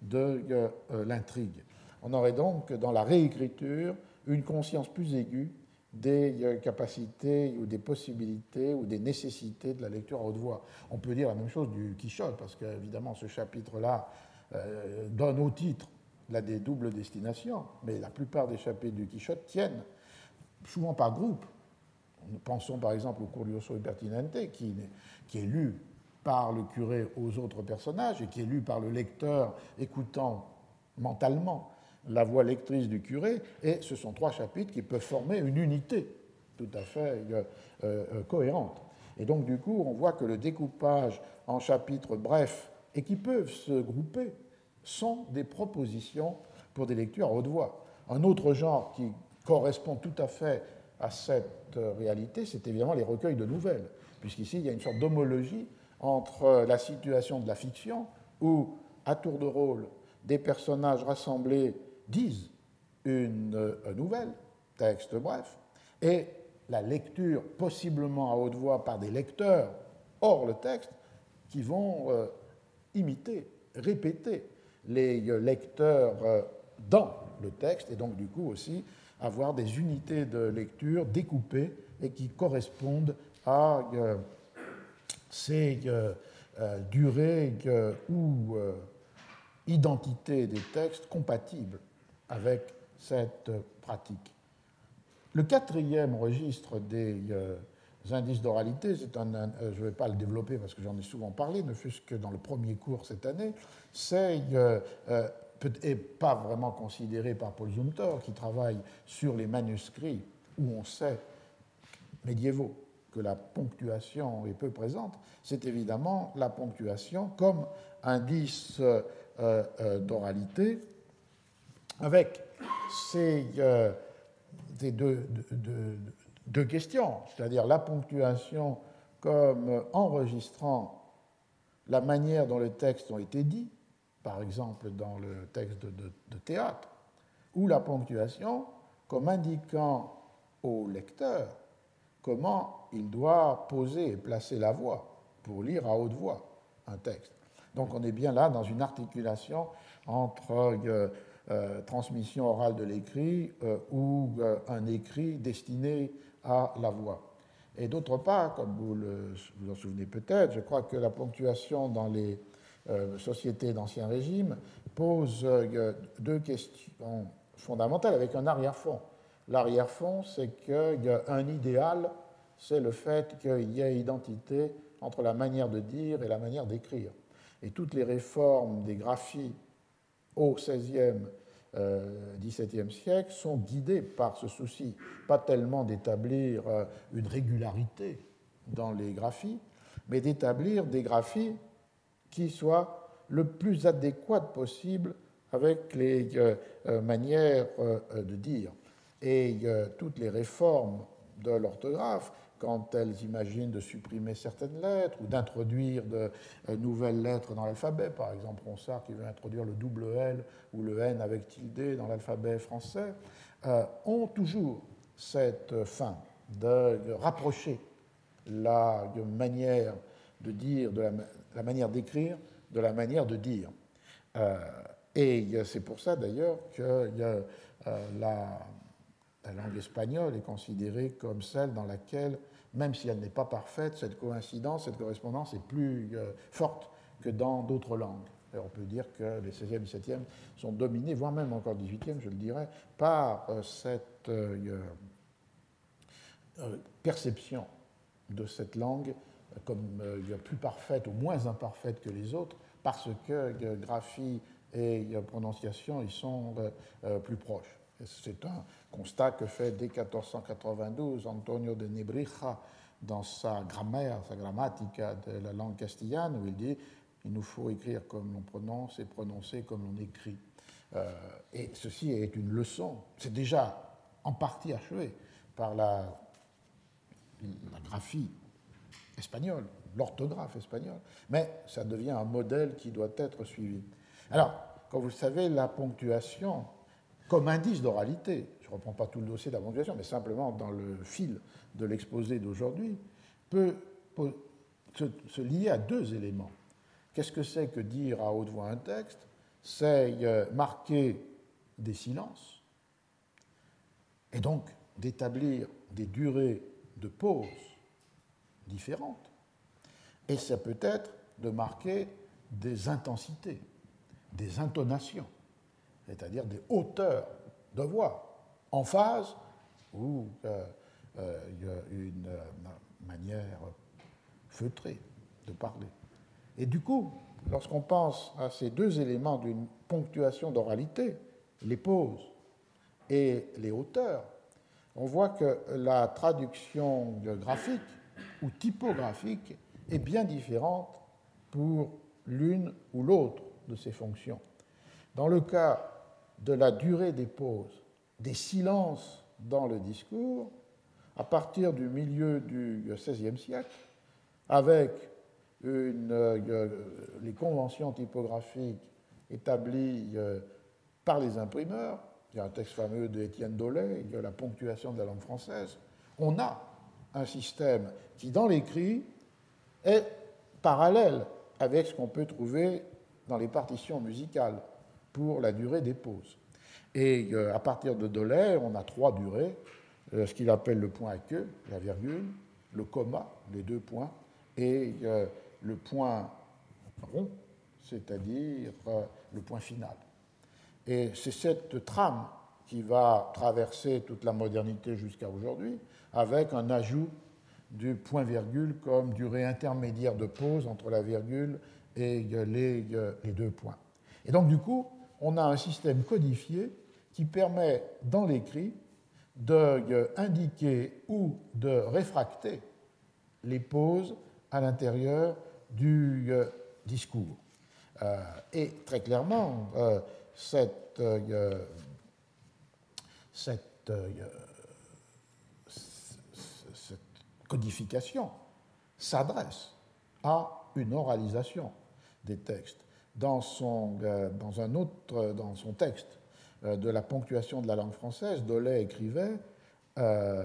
de euh, l'intrigue. On aurait donc dans la réécriture une conscience plus aiguë des euh, capacités ou des possibilités ou des nécessités de la lecture à haute voix. On peut dire la même chose du Quichotte, parce qu'évidemment ce chapitre-là euh, donne au titre là, des doubles destinations, mais la plupart des chapitres du Quichotte tiennent, souvent par groupe. Pensons par exemple au Curioso et Pertinente, qui, qui est lu par le curé aux autres personnages et qui est lu par le lecteur écoutant mentalement la voix lectrice du curé, et ce sont trois chapitres qui peuvent former une unité tout à fait euh, euh, cohérente. Et donc du coup, on voit que le découpage en chapitres brefs et qui peuvent se grouper sont des propositions pour des lectures à haute voix. Un autre genre qui correspond tout à fait à cette réalité, c'est évidemment les recueils de nouvelles, puisqu'ici il y a une sorte d'homologie entre la situation de la fiction, où, à tour de rôle, des personnages rassemblés disent une nouvelle, texte bref, et la lecture possiblement à haute voix par des lecteurs hors le texte qui vont euh, imiter, répéter les lecteurs euh, dans le texte, et donc du coup aussi avoir des unités de lecture découpées et qui correspondent à euh, ces euh, euh, durées euh, ou euh, identités des textes compatibles avec cette pratique. Le quatrième registre des euh, indices d'oralité, c'est un, un, je ne vais pas le développer parce que j'en ai souvent parlé, ne fût-ce que dans le premier cours cette année, c'est euh, euh, et pas vraiment considéré par Paul Zumthor, qui travaille sur les manuscrits où on sait, médiévaux, que la ponctuation est peu présente, c'est évidemment la ponctuation comme indice euh, euh, d'oralité, avec ces, euh, ces deux, deux, deux questions, c'est-à-dire la ponctuation comme enregistrant la manière dont les textes ont été dits, par exemple dans le texte de, de, de théâtre, ou la ponctuation comme indiquant au lecteur comment il doit poser et placer la voix pour lire à haute voix un texte. Donc on est bien là dans une articulation entre euh, euh, transmission orale de l'écrit euh, ou euh, un écrit destiné à la voix. Et d'autre part, comme vous le, vous en souvenez peut-être, je crois que la ponctuation dans les euh, sociétés d'Ancien Régime pose euh, deux questions fondamentales avec un arrière-fond. L'arrière-fond, c'est qu'il y a un idéal, c'est le fait qu'il y ait identité entre la manière de dire et la manière d'écrire. Et toutes les réformes des graphies au seizième, euh, dix-septième siècle sont guidées par ce souci, pas tellement d'établir euh, une régularité dans les graphies, mais d'établir des graphies qui soient le plus adéquates possible avec les euh, euh, manières euh, de dire. Et euh, toutes les réformes de l'orthographe, quand elles imaginent de supprimer certaines lettres ou d'introduire de euh, nouvelles lettres dans l'alphabet, par exemple Ronsard qui veut introduire le double L ou le N avec tilde dans l'alphabet français, euh, ont toujours cette fin de, de rapprocher la de manière de dire, de la, la manière d'écrire, de la manière de dire. Euh, et c'est pour ça d'ailleurs que euh, la, la langue espagnole est considérée comme celle dans laquelle, même si elle n'est pas parfaite, cette coïncidence, cette correspondance est plus euh, forte que dans d'autres langues. Et on peut dire que les seizième, dix-septième sont dominés, voire même encore dix-huitième, je le dirais, par euh, cette euh, euh, perception de cette langue comme euh, plus parfaite ou moins imparfaite que les autres, parce que euh, graphie et euh, prononciation ils sont euh, euh, plus proches. C'est un constat que fait dès quatorze cent quatre-vingt-douze Antonio de Nebrija dans sa grammaire, sa grammatica de la langue castillane, où il dit il nous faut écrire comme l'on prononce et prononcer comme l'on écrit. Euh, et ceci est une leçon, c'est déjà en partie achevé par la, la graphie espagnole, l'orthographe espagnole, mais ça devient un modèle qui doit être suivi. Alors, comme vous le savez, la ponctuation, comme indice d'oralité, je ne reprends pas tout le dossier de la ponctuation, mais simplement dans le fil de l'exposé d'aujourd'hui, peut, peut se, se lier à deux éléments. Qu'est-ce que c'est que dire à haute voix un texte? c'est euh, marquer des silences et donc d'établir des durées de pause différentes. Et ça peut être de marquer des intensités, des intonations, c'est-à-dire des hauteurs de voix, en phase ou euh, euh, une euh, manière feutrée de parler. Et du coup, lorsqu'on pense à ces deux éléments d'une ponctuation d'oralité, les pauses et les hauteurs, on voit que la traduction graphique ou typographique est bien différente pour l'une ou l'autre de ces fonctions. Dans le cas de la durée des pauses, des silences dans le discours, à partir du milieu du seizième siècle, avec une, euh, les conventions typographiques établies euh, par les imprimeurs, il y a un texte fameux d'Étienne Dollet, La ponctuation de la langue française, on a un système qui, dans l'écrit, est parallèle avec ce qu'on peut trouver dans les partitions musicales pour la durée des pauses. Et euh, à partir de Dollet, on a trois durées, euh, ce qu'il appelle le point à queue, la virgule, le comma, les deux points, et euh, le point rond, c'est-à-dire euh, le point final. Et c'est cette trame qui va traverser toute la modernité jusqu'à aujourd'hui, avec un ajout du point-virgule comme durée intermédiaire de pause entre la virgule et les, les deux points. Et donc, du coup, on a un système codifié qui permet, dans l'écrit, d'indiquer ou de réfracter les pauses à l'intérieur du euh, discours. Euh, et très clairement, euh, cette, euh, cette, euh, cette codification s'adresse à une oralisation des textes. Dans son, euh, dans un autre, dans son texte euh, de la ponctuation de la langue française, Dollet écrivait euh,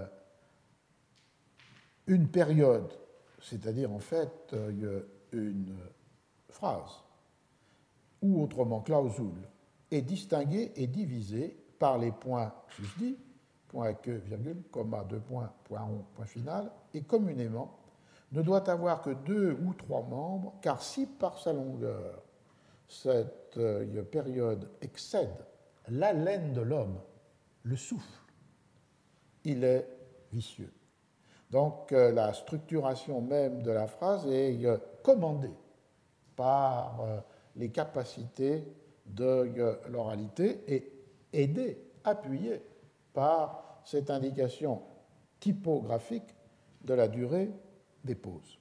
une période, c'est-à-dire en fait euh, une phrase, ou autrement clausule, est distinguée et divisée par les points susdits, point à queue, virgule, comma, deux points, point rond, point final, et communément ne doit avoir que deux ou trois membres, car si par sa longueur cette euh, période excède l'haleine de l'homme, le souffle, il est vicieux. Donc euh, la structuration même de la phrase est euh, commandée par euh, les capacités de euh, l'oralité et aidée, appuyée par cette indication typographique de la durée des pauses.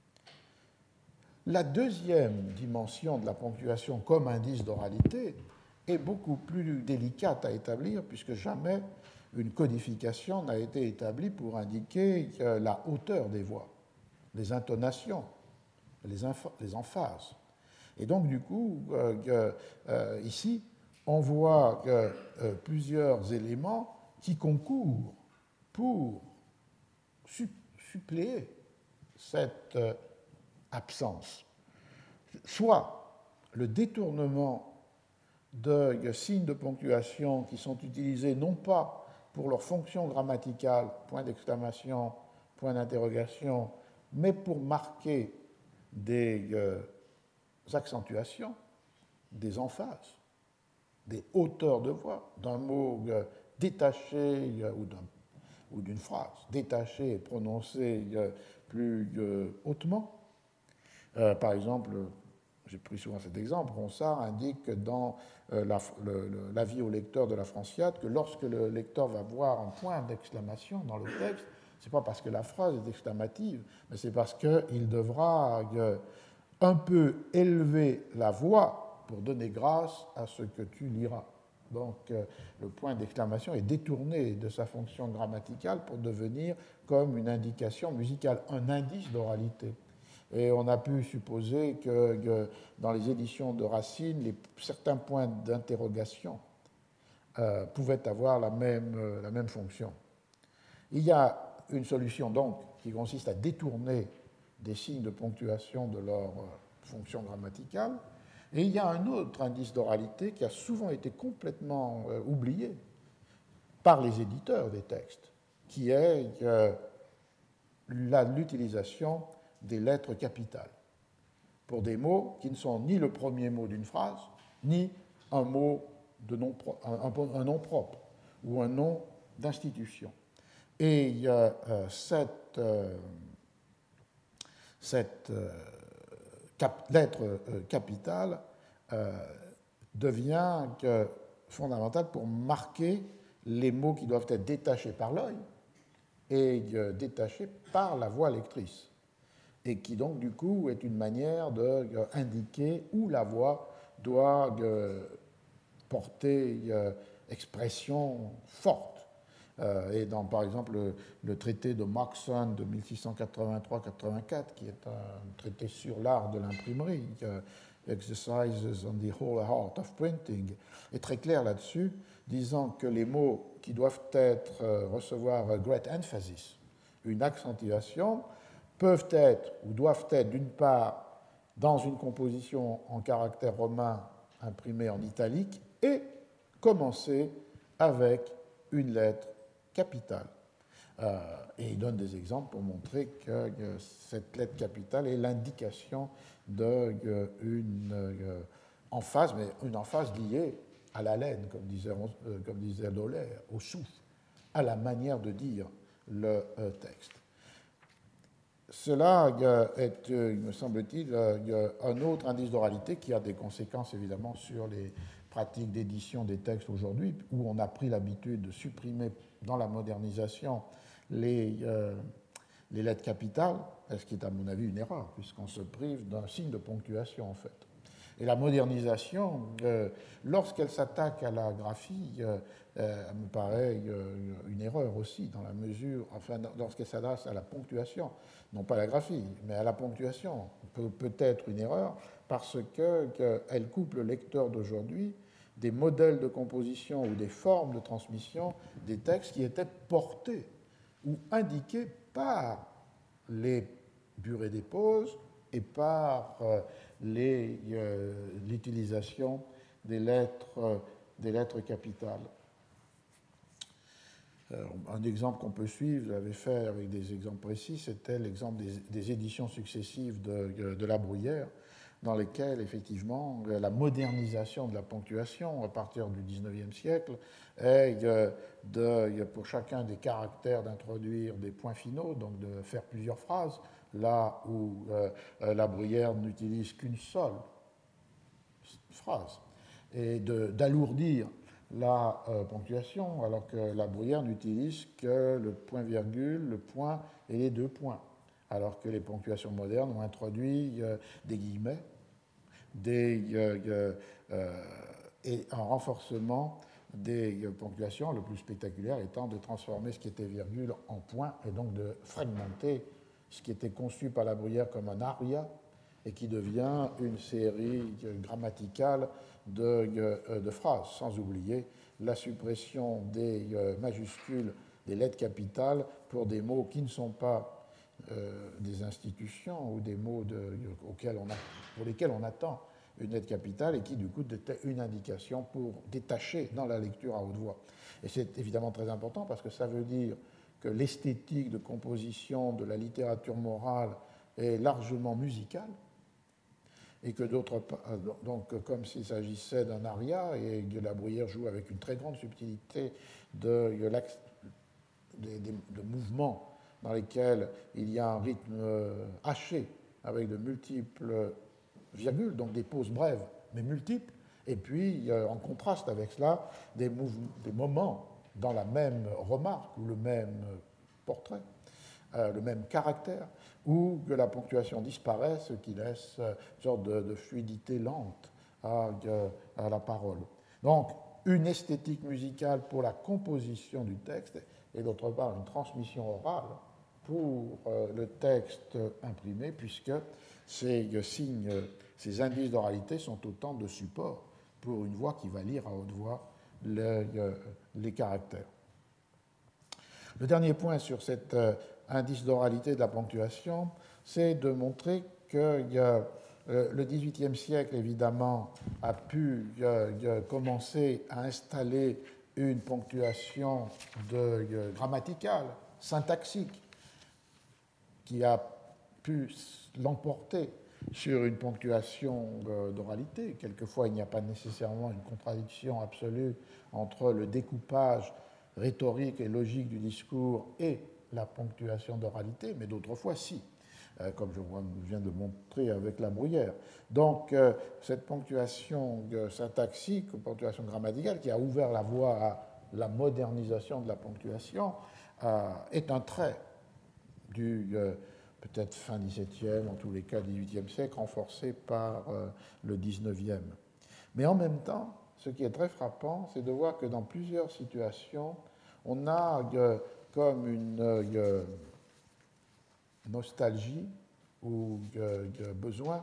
La deuxième dimension de la ponctuation comme indice d'oralité est beaucoup plus délicate à établir puisque jamais une codification n'a été établie pour indiquer la hauteur des voix, les intonations, les, les emphases. Et donc, du coup, euh, euh, ici, on voit euh, euh, plusieurs éléments qui concourent pour suppléer cette euh, absence. Soit le détournement de signes de ponctuation qui sont utilisés non pas pour leur fonction grammaticale, point d'exclamation, point d'interrogation, mais pour marquer des euh, accentuations, des emphases, des hauteurs de voix, d'un mot euh, détaché euh, ou, d'un, ou d'une phrase détachée et prononcée euh, plus euh, hautement. Euh, par exemple, j'ai pris souvent cet exemple, Ronsard indique dans euh, la, le, le, l'avis au lecteur de la Franciade que lorsque le lecteur va voir un point d'exclamation dans le texte, ce n'est pas parce que la phrase est exclamative, mais c'est parce qu'il devra euh, un peu élever la voix pour donner grâce à ce que tu liras. Donc euh, le point d'exclamation est détourné de sa fonction grammaticale pour devenir comme une indication musicale, un indice d'oralité. Et on a pu supposer que, que dans les éditions de Racine, les, certains points d'interrogation euh, pouvaient avoir la même, euh, la même fonction. Il y a une solution donc qui consiste à détourner des signes de ponctuation de leur euh, fonction grammaticale, Et il y a un autre indice d'oralité qui a souvent été complètement euh, oublié par les éditeurs des textes, qui est euh, l'utilisation des lettres capitales pour des mots qui ne sont ni le premier mot d'une phrase, ni un mot de nom, un, un nom propre ou un nom d'institution. Et euh, euh, cette, euh, cette euh, cap, lettre euh, capitale euh, devient euh, fondamentale pour marquer les mots qui doivent être détachés par l'œil et euh, détachés par la voix lectrice, et qui donc du coup est une manière d'indiquer où la voix doit euh, porter euh, expression forte. Euh, et dans, par exemple, le, le traité de Moxon de mille six cent quatre-vingt-trois quatre-vingt-quatre, qui est un traité sur l'art de l'imprimerie, euh, Exercises on the Whole Art of Printing, est très clair là-dessus, disant que les mots qui doivent être, euh, recevoir a great emphasis, une accentuation, peuvent être ou doivent être d'une part dans une composition en caractère romain imprimée en italique et commencer avec une lettre capitale. Euh, et il donne des exemples pour montrer que, que cette lettre capitale est l'indication d'une euh, emphase, mais une emphase liée à l'haleine, comme disait, euh, comme disait Doller, au souffle, à la manière de dire le euh, texte. Cela est, il me semble-t-il, un autre indice d'oralité qui a des conséquences évidemment sur les pratiques d'édition des textes aujourd'hui, où on a pris l'habitude de supprimer dans la modernisation les, euh, les lettres capitales, ce qui est à mon avis une erreur, puisqu'on se prive d'un signe de ponctuation en fait. Et la modernisation, euh, lorsqu'elle s'attaque à la graphie, euh, euh, me paraît euh, une erreur aussi, dans la mesure, enfin, lorsqu'elle s'adresse à la ponctuation, non pas à la graphie, mais à la ponctuation, peut, peut être une erreur, parce que, qu'elle coupe le lecteur d'aujourd'hui des modèles de composition ou des formes de transmission des textes qui étaient portés ou indiqués par les burets des pauses et par euh, l'utilisation euh, des lettres, euh, des lettres capitales. Euh, un exemple qu'on peut suivre, je l'avais fait avec des exemples précis, c'était l'exemple des, des éditions successives de, de La Bruyère, dans lesquelles, effectivement, la modernisation de la ponctuation à partir du dix-neuvième siècle est de, de, pour chacun des caractères d'introduire des points finaux, donc de faire plusieurs phrases, là où euh, La Bruyère n'utilise qu'une seule phrase, et d'alourdir la euh, ponctuation, alors que La Bruyère n'utilise que le point-virgule, le point et les deux points, alors que les ponctuations modernes ont introduit euh, des guillemets, des, euh, euh, et un renforcement des ponctuations, le plus spectaculaire étant de transformer ce qui était virgule en point, et donc de fragmenter ce qui était conçu par La Bruyère comme un aria, et qui devient une série grammaticale de, de phrases, sans oublier la suppression des majuscules, des lettres capitales pour des mots qui ne sont pas euh, des institutions ou des mots de, auxquels on a, pour lesquels on attend une lettre capitale et qui, du coup, étaient une indication pour détacher dans la lecture à haute voix. Et c'est évidemment très important parce que ça veut dire que l'esthétique de composition de la littérature morale est largement musicale, et que d'autre part, donc comme s'il s'agissait d'un aria, et que La Bruyère joue avec une très grande subtilité de, de, de, de mouvements dans lesquels il y a un rythme haché avec de multiples virgules, donc des pauses brèves mais multiples, et puis en contraste avec cela, des, des moments dans la même remarque ou le même portrait, euh, le même caractère, ou que la ponctuation disparaît, ce qui laisse une sorte de, de fluidité lente à, à la parole. Donc, une esthétique musicale pour la composition du texte, et d'autre part une transmission orale pour euh, le texte imprimé, puisque ces signes, ces indices d'oralité sont autant de supports pour une voix qui va lire à haute voix les, les caractères. Le dernier point sur cet euh, indice d'oralité de la ponctuation, c'est de montrer qu'il y a le dix-huitième siècle, évidemment, a pu euh, commencer à installer une ponctuation de, euh, grammaticale, syntaxique, qui a pu l'emporter sur une ponctuation euh, d'oralité. Quelquefois, il n'y a pas nécessairement une contradiction absolue entre le découpage rhétorique et logique du discours et la ponctuation d'oralité, mais d'autres fois, si. Comme je viens de montrer avec la Bruyère. Donc, euh, cette ponctuation syntaxique, ou ponctuation grammaticale, qui a ouvert la voie à la modernisation de la ponctuation, euh, est un trait du euh, peut-être fin dix-septième, en tous les cas dix-huitième siècle, renforcé par euh, le dix-neuvième. Mais en même temps, ce qui est très frappant, c'est de voir que dans plusieurs situations, on a euh, comme une... Euh, nostalgie ou euh, besoin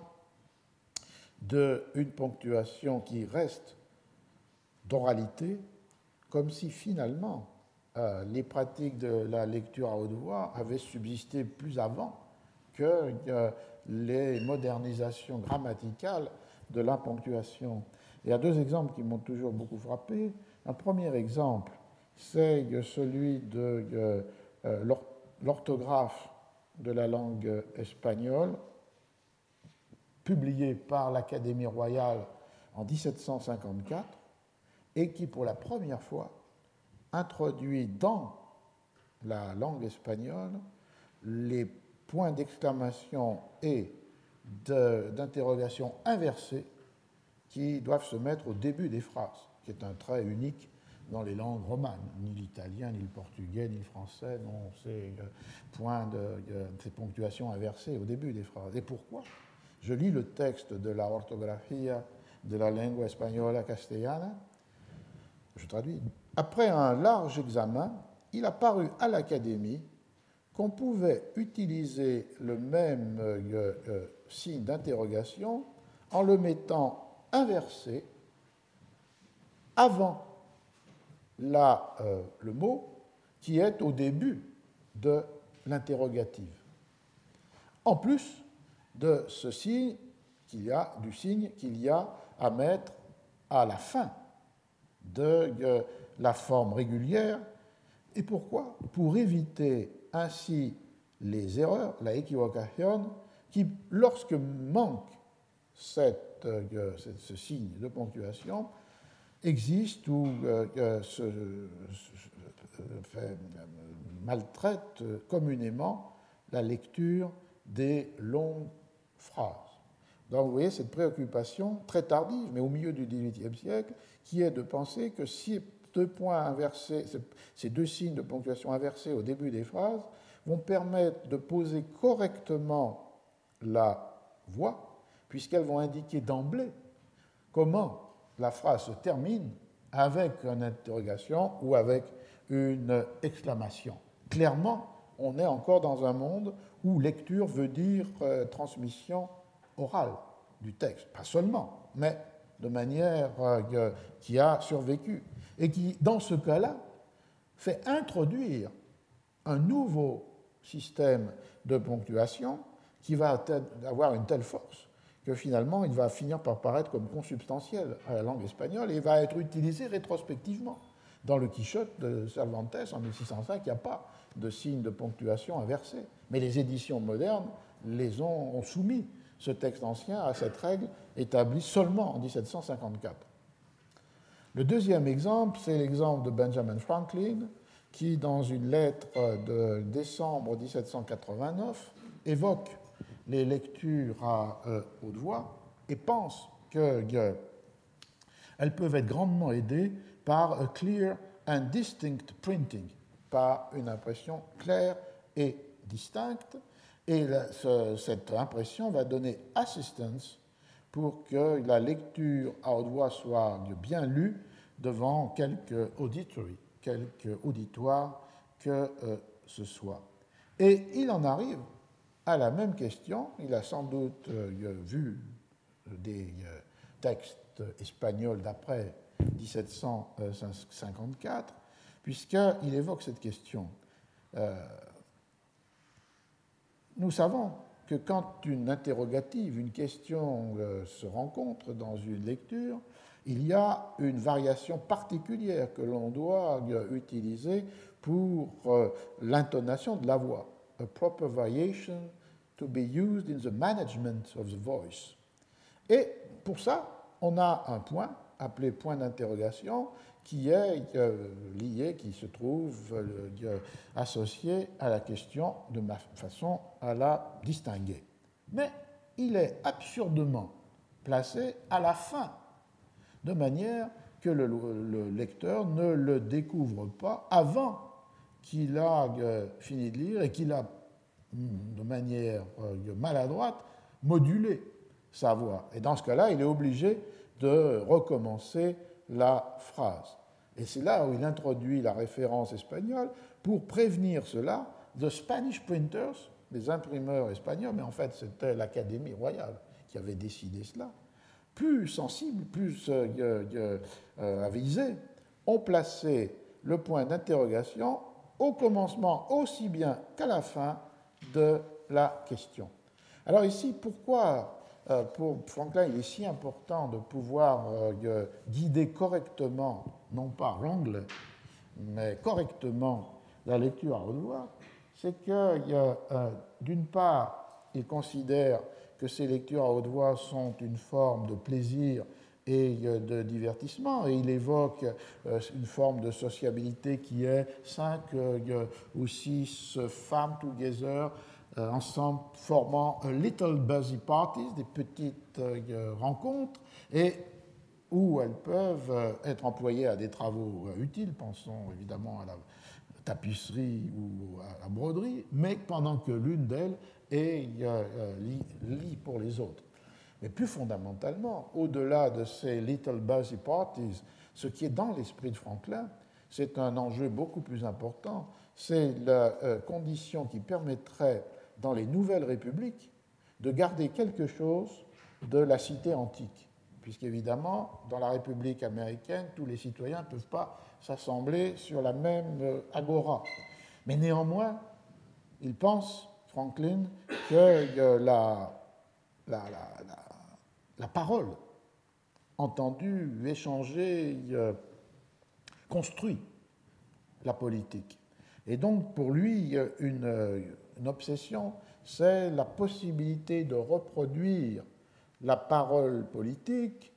d'une ponctuation qui reste d'oralité, comme si finalement euh, les pratiques de la lecture à haute voix avaient subsisté plus avant que euh, les modernisations grammaticales de la ponctuation. Il y a deux exemples qui m'ont toujours beaucoup frappé. Un premier exemple, c'est celui de euh, l'orthographe de la langue espagnole, publié par l'Académie royale en dix-sept cent cinquante-quatre, et qui, pour la première fois, introduit dans la langue espagnole les points d'exclamation et d'interrogation inversés qui doivent se mettre au début des phrases, qui est un trait unique dans les langues romanes. Ni l'italien, ni le portugais, ni le français n'ont ces points de, ces ponctuations inversées au début des phrases. Et pourquoi? Je lis le texte de la Ortografía de la Lengua Española Castellana. Je traduis. Après un large examen, il a paru à l'Académie qu'on pouvait utiliser le même euh, euh, signe d'interrogation en le mettant inversé avant la, euh, le mot qui est au début de l'interrogative. En plus de ce signe qu'il y a, du signe qu'il y a à mettre à la fin de euh, la forme régulière. Et pourquoi? Pour éviter ainsi les erreurs, la equivocación, qui, lorsque manque cette, euh, ce signe de ponctuation, existe ou euh, se, se fait, maltraite communément la lecture des longues phrases. Donc vous voyez cette préoccupation très tardive, mais au milieu du dix-huitième siècle, qui est de penser que si deux points inversés, ces deux signes de ponctuation inversés au début des phrases vont permettre de poser correctement la voix, puisqu'elles vont indiquer d'emblée comment la phrase se termine avec une interrogation ou avec une exclamation. Clairement, on est encore dans un monde où lecture veut dire euh, transmission orale du texte, pas seulement, mais de manière euh, qui a survécu et qui, dans ce cas-là, fait introduire un nouveau système de ponctuation qui va avoir une telle force que finalement, il va finir par paraître comme consubstantiel à la langue espagnole et va être utilisé rétrospectivement. Dans le Quichotte de Cervantes, en mille six cent cinq, il n'y a pas de signe de ponctuation inversé. Mais les éditions modernes les ont, ont soumis ce texte ancien à cette règle établie seulement en dix-sept cent cinquante-quatre. Le deuxième exemple, c'est l'exemple de Benjamin Franklin, qui, dans une lettre de décembre dix-sept cent quatre-vingt-neuf, évoque les lectures à euh, haute voix et pense qu'elles euh, peuvent être grandement aidées par a clear and distinct printing, par une impression claire et distincte. Et la, ce, cette impression va donner assistance pour que la lecture à haute voix soit bien lue devant quelque auditory, quelque auditoire que euh, ce soit. Et il en arrive à la même question. Il a sans doute euh, vu des euh, textes espagnols d'après dix-sept cent cinquante-quatre, puisqu'il évoque cette question. Euh, nous savons que quand une interrogative, une question euh, se rencontre dans une lecture, il y a une variation particulière que l'on doit euh, utiliser pour euh, l'intonation de la voix. A proper variation to be used in the management of the voice. Et pour ça, on a un point appelé point d'interrogation qui est euh, lié, qui se trouve euh, associé à la question de ma façon à la distinguer. Mais il est absurdement placé à la fin, de manière que le, le lecteur ne le découvre pas avant qu'il a euh, fini de lire et qu'il a, de manière euh, maladroite, modulé sa voix. Et dans ce cas-là, il est obligé de recommencer la phrase. Et c'est là où il introduit la référence espagnole pour prévenir cela. The Spanish printers, les imprimeurs espagnols, mais en fait c'était l'Académie royale qui avait décidé cela, plus sensibles, plus euh, euh, avisés, ont placé le point d'interrogation au commencement aussi bien qu'à la fin de la question. Alors ici, pourquoi euh, pour Franklin il est si important de pouvoir euh, guider correctement, non pas wrongly, mais correctement la lecture à haute voix, c'est que euh, d'une part, il considère que ces lectures à haute voix sont une forme de plaisir et de divertissement, et il évoque une forme de sociabilité qui est cinq ou six femmes together, ensemble formant a little busy parties, des petites rencontres, et où elles peuvent être employées à des travaux utiles, pensons évidemment à la tapisserie ou à la broderie, mais pendant que l'une d'elles est lit, lit pour les autres. Mais plus fondamentalement, au-delà de ces little busy parties, ce qui est dans l'esprit de Franklin, c'est un enjeu beaucoup plus important, c'est la euh, condition qui permettrait, dans les nouvelles républiques, de garder quelque chose de la cité antique. Puisqu'évidemment, dans la République américaine, tous les citoyens ne peuvent pas s'assembler sur la même euh, agora. Mais néanmoins, il pense, Franklin, que euh, la, la, la, la La parole, entendue, échangée, euh, construit la politique. Et donc, pour lui, une, une obsession, c'est la possibilité de reproduire la parole politique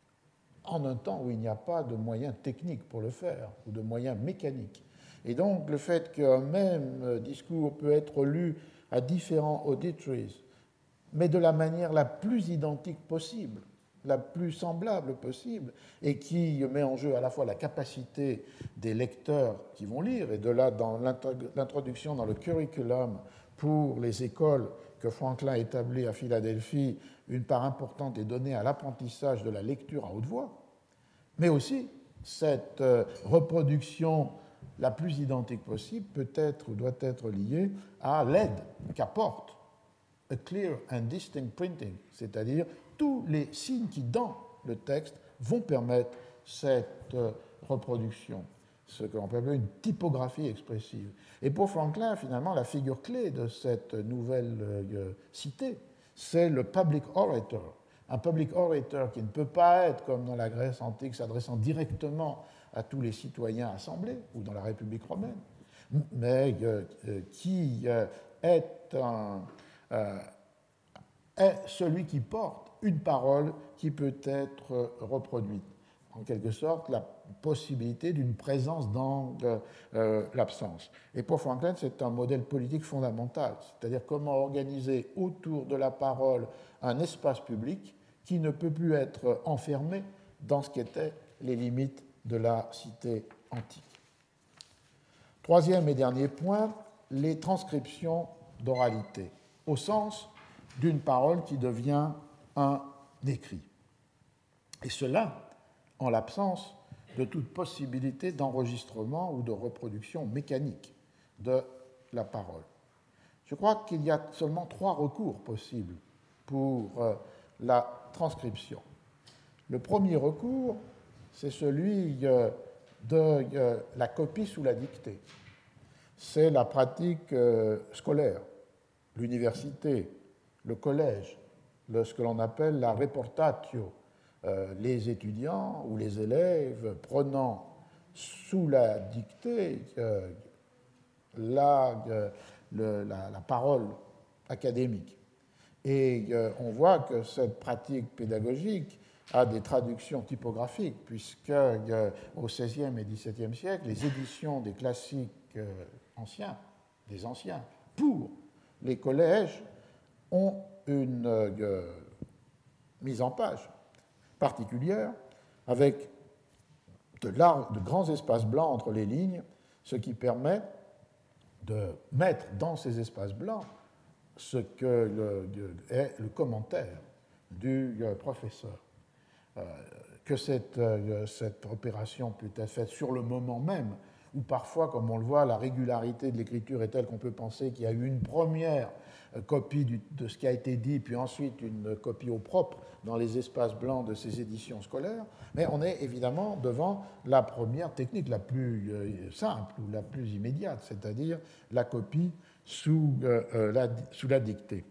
en un temps où il n'y a pas de moyens techniques pour le faire, ou de moyens mécaniques. Et donc, le fait qu'un même discours peut être lu à différents auditories, mais de la manière la plus identique possible, la plus semblable possible, et qui met en jeu à la fois la capacité des lecteurs qui vont lire, et de là, dans l'introduction dans le curriculum pour les écoles que Franklin établit à Philadelphie, une part importante est donnée à l'apprentissage de la lecture à haute voix, mais aussi cette reproduction la plus identique possible peut être ou doit être liée à l'aide qu'apporte a clear and distinct printing, c'est-à-dire tous les signes qui, dans le texte, vont permettre cette reproduction, ce que l'on peut appeler une typographie expressive. Et pour Franklin, finalement, la figure clé de cette nouvelle euh, cité, c'est le public orator. Un public orator qui ne peut pas être, comme dans la Grèce antique, s'adressant directement à tous les citoyens assemblés, ou dans la République romaine, mais euh, qui euh, est un... Euh, est celui qui porte une parole qui peut être reproduite. En quelque sorte, la possibilité d'une présence dans euh, euh, l'absence. Et pour Franklin, c'est un modèle politique fondamental, c'est-à-dire comment organiser autour de la parole un espace public qui ne peut plus être enfermé dans ce qu'étaient les limites de la cité antique. Troisième et dernier point, les transcriptions d'oralité, au sens d'une parole qui devient un écrit. Et cela en l'absence de toute possibilité d'enregistrement ou de reproduction mécanique de la parole. Je crois qu'il y a seulement trois recours possibles pour euh, la transcription. Le premier recours, c'est celui euh, de euh, la copie sous la dictée. C'est la pratique euh, scolaire. L'université le collège, le, ce que l'on appelle la reportatio, euh, les étudiants ou les élèves prenant sous la dictée euh, la, euh, le, la, la parole académique. Et euh, on voit que cette pratique pédagogique a des traductions typographiques, puisque euh, au seizième et dix-septième siècle, les éditions des classiques euh, anciens, des anciens, pour les collèges, ont une euh, mise en page particulière, avec de, larges, de grands espaces blancs entre les lignes, ce qui permet de mettre dans ces espaces blancs ce que le, est le commentaire du professeur. Euh, que cette, euh, cette opération peut être faite sur le moment même, ou parfois, comme on le voit, la régularité de l'écriture est telle qu'on peut penser qu'il y a eu une première copie du, de ce qui a été dit, puis ensuite une copie au propre dans les espaces blancs de ces éditions scolaires, mais on est évidemment devant la première technique la plus euh, simple ou la plus immédiate, c'est-à-dire la copie sous, euh, la, sous la dictée.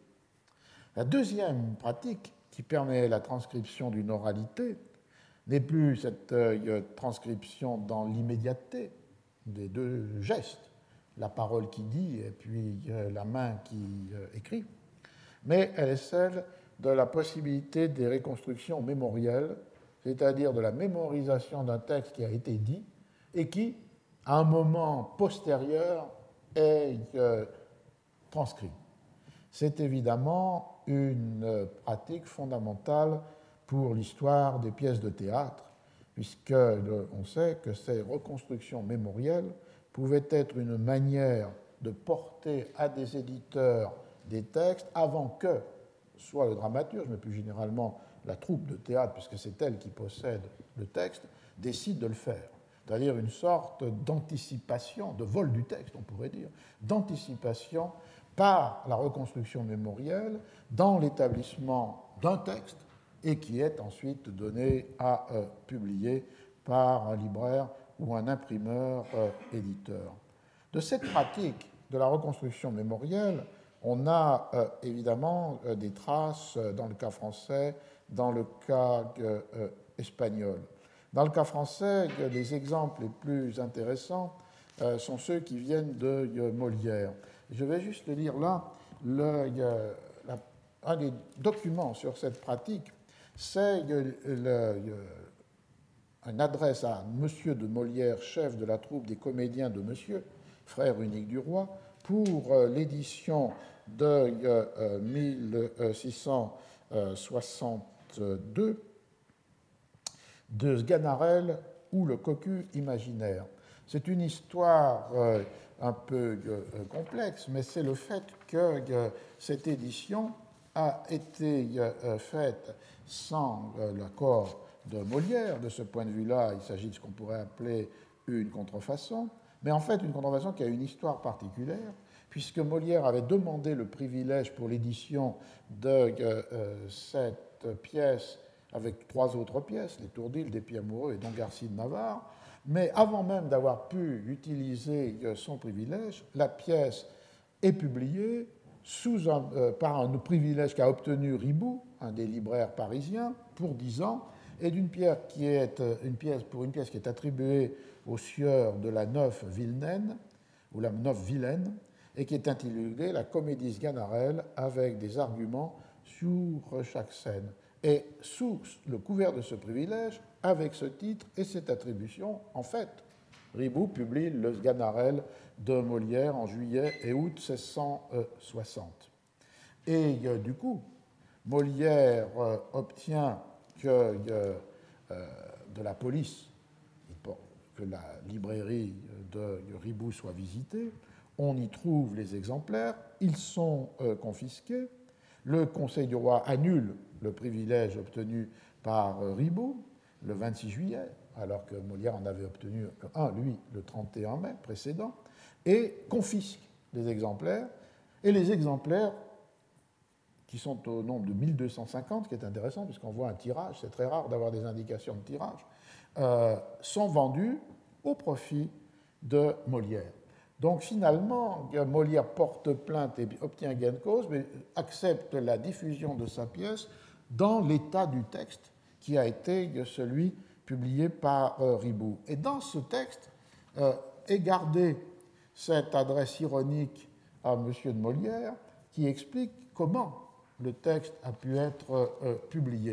La deuxième pratique qui permet la transcription d'une oralité n'est plus cette euh, transcription dans l'immédiateté des deux gestes, la parole qui dit et puis euh, la main qui euh, écrit, mais elle est celle de la possibilité des reconstructions mémorielles, c'est-à-dire de la mémorisation d'un texte qui a été dit et qui, à un moment postérieur, est euh, transcrit. C'est évidemment une pratique fondamentale pour l'histoire des pièces de théâtre, puisque on sait que ces reconstructions mémorielles pouvaient être une manière de porter à des éditeurs des textes avant que soit le dramaturge, mais plus généralement la troupe de théâtre, puisque c'est elle qui possède le texte, décide de le faire. C'est-à-dire une sorte d'anticipation, de vol du texte, on pourrait dire, d'anticipation par la reconstruction mémorielle dans l'établissement d'un texte et qui est ensuite donné à euh, publier par un libraire ou un imprimeur euh, éditeur. De cette pratique de la reconstruction mémorielle, on a euh, évidemment euh, des traces euh, dans le cas français, dans le cas euh, euh, espagnol. Dans le cas français, les exemples les plus intéressants euh, sont ceux qui viennent de euh, Molière. Je vais juste lire là le, euh, la, un des documents sur cette pratique. C'est euh, le, une adresse à Monsieur de Molière, chef de la troupe des comédiens de Monsieur, frère unique du roi, pour euh, l'édition de euh, mille six cent soixante-deux de Sganarelle ou le cocu imaginaire. C'est une histoire euh, un peu euh, complexe, mais c'est le fait que euh, cette édition a été euh, faite sans euh, l'accord de Molière. De ce point de vue-là, il s'agit de ce qu'on pourrait appeler une contrefaçon, mais en fait une contrefaçon qui a une histoire particulière, puisque Molière avait demandé le privilège pour l'édition de euh, cette pièce avec trois autres pièces, les Tourdilles, des Pieds amoureux et Don Garci de Navarre, mais avant même d'avoir pu utiliser son privilège, la pièce est publiée sous un, euh, par un privilège qu'a obtenu Ribou, un des libraires parisiens, pour dix ans, et d'une pièce qui est une pièce pour une pièce qui est attribuée au sieur de la Neuf Villeneuve, ou la Neuf Vilaine, et qui est intitulée La Comédie Sganarelle, avec des arguments sur chaque scène. Et sous le couvert de ce privilège, avec ce titre et cette attribution, en fait, Ribou publie le Sganarelle de Molière en juillet et août seize cent soixante. Et euh, du coup, Molière euh, obtient que euh, de la police, que la librairie de Ribou soit visitée, on y trouve les exemplaires, ils sont euh, confisqués, le Conseil du roi annule le privilège obtenu par euh, Ribou le vingt-six juillet, alors que Molière en avait obtenu un, lui, le trente et un mai précédent, et confisque les exemplaires, et les exemplaires qui sont au nombre de mille deux cent cinquante, ce qui est intéressant puisqu'on voit un tirage, c'est très rare d'avoir des indications de tirage, euh, sont vendus au profit de Molière. Donc finalement, Molière porte plainte et obtient gain de cause, mais accepte la diffusion de sa pièce dans l'état du texte qui a été celui publié par euh, Ribot. Et dans ce texte euh, est gardée cette adresse ironique à M. de Molière qui explique comment le texte a pu être euh, publié.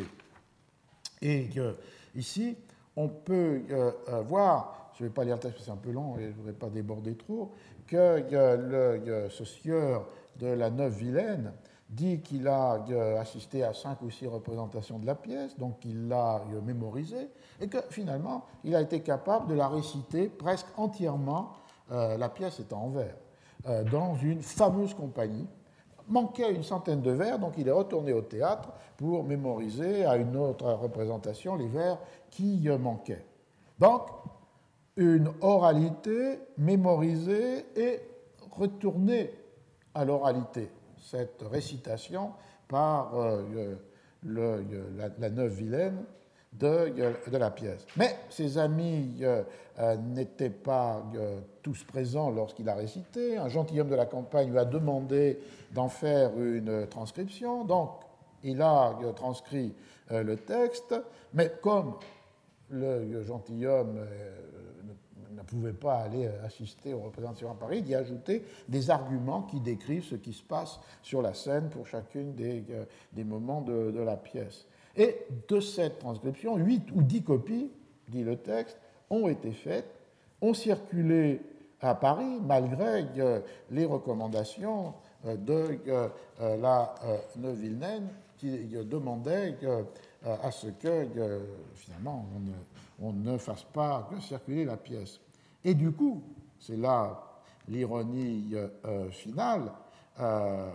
Et euh, ici, on peut euh, voir, je ne vais pas lire le texte parce que c'est un peu long et je ne voudrais pas déborder trop, que euh, le euh, ce sieur de la Neuve-Vilaine dit qu'il a euh, assisté à cinq ou six représentations de la pièce, donc il l'a euh, mémorisée, et que finalement, il a été capable de la réciter presque entièrement, euh, la pièce étant en vers, euh, dans une fameuse compagnie. Manquait une centaine de vers, donc il est retourné au théâtre pour mémoriser à une autre représentation les vers qui manquaient. Donc, une oralité mémorisée et retournée à l'oralité, cette récitation par euh, le, la, la Neuve-Vilaine de, de la pièce. Mais ses amis euh, euh, n'étaient pas euh, tous présents lorsqu'il a récité. Un gentilhomme de la campagne lui a demandé d'en faire une transcription, donc il a euh, transcrit euh, le texte, mais comme le, le gentilhomme euh, ne, ne pouvait pas aller assister aux représentations à Paris, il y a ajouté des arguments qui décrivent ce qui se passe sur la scène pour chacune des, euh, des moments de, de la pièce. Et de cette transcription, huit ou dix copies, dit le texte, ont été faites, ont circulé à Paris malgré euh, les recommandations euh, de euh, la euh, Neuve-Vilaine qui euh, demandait euh, à ce que euh, finalement on ne, on ne fasse pas que circuler la pièce. Et du coup, c'est là l'ironie euh, finale, euh,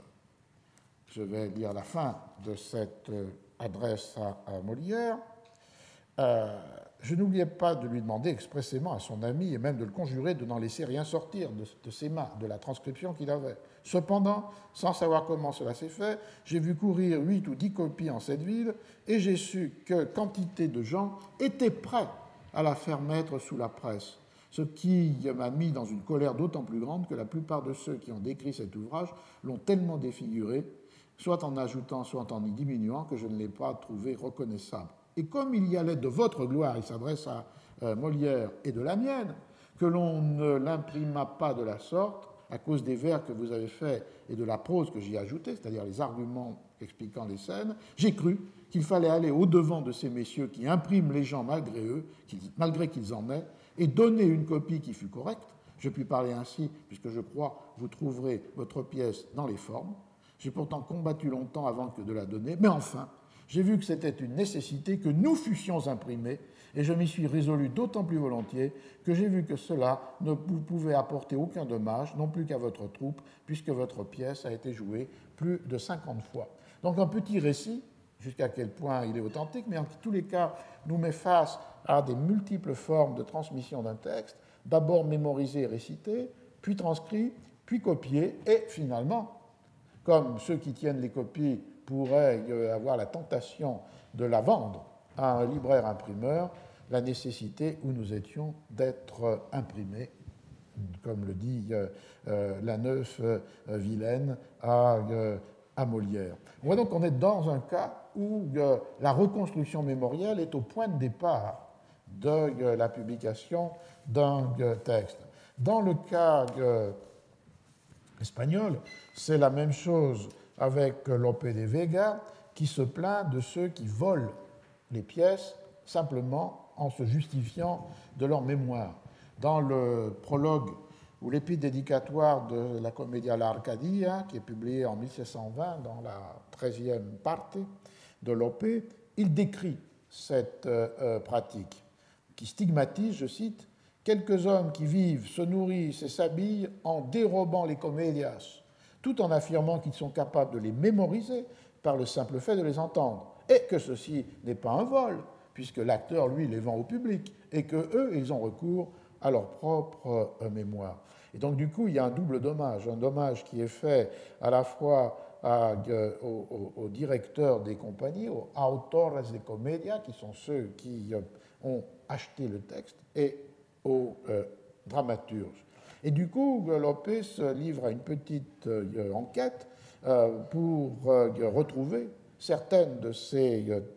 je vais lire la fin de cette euh, adresse à, à Molière. Euh, je n'oubliais pas de lui demander expressément à son ami et même de le conjurer de n'en laisser rien sortir de, de ses mains, de la transcription qu'il avait. Cependant, sans savoir comment cela s'est fait, j'ai vu courir huit ou dix copies en cette ville et j'ai su que quantité de gens étaient prêts à la faire mettre sous la presse, ce qui m'a mis dans une colère d'autant plus grande que la plupart de ceux qui ont décrit cet ouvrage l'ont tellement défiguré, soit en ajoutant, soit en y diminuant, que je ne l'ai pas trouvé reconnaissable. Et comme il y allait de votre gloire, il s'adresse à euh, Molière, et de la mienne, que l'on ne l'imprima pas de la sorte, à cause des vers que vous avez faits et de la prose que j'y ai ajoutée, c'est-à-dire les arguments expliquant les scènes, j'ai cru qu'il fallait aller au-devant de ces messieurs qui impriment les gens malgré eux, malgré qu'ils en aient, et donner une copie qui fût correcte. Je puis parler ainsi, puisque je crois vous trouverez votre pièce dans les formes. J'ai pourtant combattu longtemps avant que de la donner, mais enfin, j'ai vu que c'était une nécessité que nous fussions imprimés, et je m'y suis résolu d'autant plus volontiers que j'ai vu que cela ne vous pouvait apporter aucun dommage, non plus qu'à votre troupe, puisque votre pièce a été jouée plus de cinquante fois. Donc un petit récit, jusqu'à quel point il est authentique, mais en tous les cas nous met face à des multiples formes de transmission d'un texte, d'abord mémorisé et récité, puis transcrit, puis copié, et finalement, comme ceux qui tiennent les copies pourraient avoir la tentation de la vendre à un libraire imprimeur, la nécessité où nous étions d'être imprimés, comme le dit euh, euh, la Neuve-Vilaine à, euh, à Molière. On voit donc qu'on est dans un cas où euh, la reconstruction mémorielle est au point de départ de euh, la publication d'un euh, texte. Dans le cas euh, espagnol, c'est la même chose avec Lope de Vega, qui se plaint de ceux qui volent les pièces simplement en se justifiant de leur mémoire. Dans le prologue ou l'épître dédicatoire de la Commedia la Arcadia, qui est publié en mille sept cent vingt dans la treizième parte de Lope, il décrit cette euh, pratique, qui stigmatise, je cite, « quelques hommes qui vivent, se nourrissent et s'habillent en dérobant les comédias, tout en affirmant qu'ils sont capables de les mémoriser par le simple fait de les entendre, et que ceci n'est pas un vol, puisque l'acteur, lui, les vend au public, et que eux, ils ont recours à leur propre euh, mémoire. » Et donc, du coup, il y a un double dommage, un dommage qui est fait à la fois à, euh, aux, aux directeurs des compagnies, aux autores de comédia, qui sont ceux qui euh, ont acheté le texte, et aux euh, dramaturges. Et du coup, Lope se livre à une petite euh, enquête euh, pour euh, retrouver certaines de ces euh,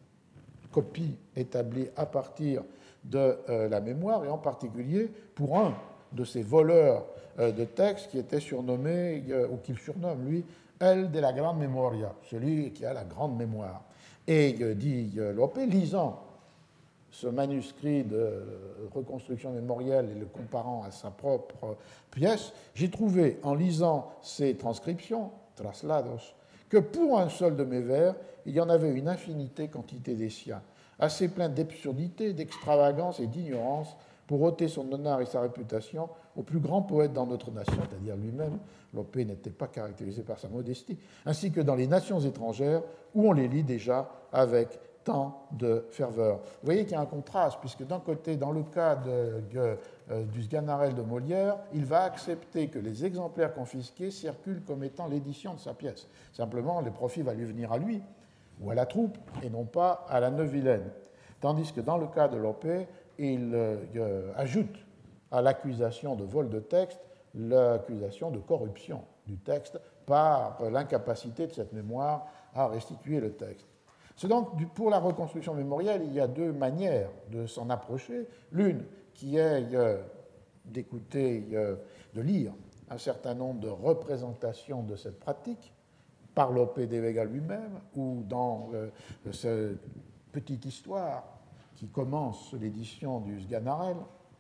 copies établies à partir de euh, la mémoire, et en particulier pour un de ces voleurs euh, de textes qui était surnommé, euh, ou qu'il surnomme lui, El de la Grande Memoria, celui qui a la grande mémoire. Et euh, dit euh, Lope, lisant ce manuscrit de reconstruction mémorielle et le comparant à sa propre pièce, j'ai trouvé, en lisant ces transcriptions, traslados, que pour un seul de mes vers, il y en avait une infinité quantité des siens, assez plein d'absurdité, d'extravagance et d'ignorance, pour ôter son honneur et sa réputation au plus grand poète dans notre nation, c'est-à-dire lui-même. Lope n'était pas caractérisé par sa modestie, ainsi que dans les nations étrangères, où on les lit déjà avec tant de ferveur. Vous voyez qu'il y a un contraste, puisque d'un côté, dans le cas de, de, euh, du Sganarelle de Molière, il va accepter que les exemplaires confisqués circulent comme étant l'édition de sa pièce. Simplement, le profit va lui venir à lui, ou à la troupe, et non pas à la Neuvillaine. Tandis que dans le cas de Lope, il euh, ajoute à l'accusation de vol de texte l'accusation de corruption du texte par l'incapacité de cette mémoire à restituer le texte. C'est donc, pour la reconstruction mémorielle, il y a deux manières de s'en approcher. L'une qui est euh, d'écouter, euh, de lire un certain nombre de représentations de cette pratique par Lope de Vega lui-même, ou dans euh, cette petite histoire qui commence l'édition du Sganarelle.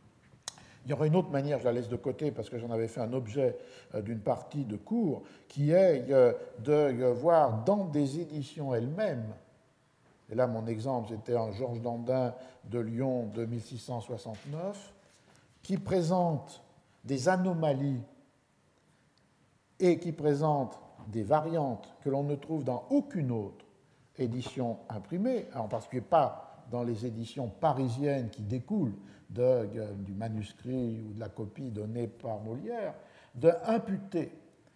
Il y aura une autre manière, je la laisse de côté parce que j'en avais fait un objet euh, d'une partie de cours, qui est euh, de euh, voir dans des éditions elles-mêmes. Et là, mon exemple, c'était un Georges Dandin de Lyon de mille six cent soixante-neuf, qui présente des anomalies et qui présente des variantes que l'on ne trouve dans aucune autre édition imprimée, en particulier pas dans les éditions parisiennes qui découlent de, du manuscrit ou de la copie donnée par Molière, d'imputer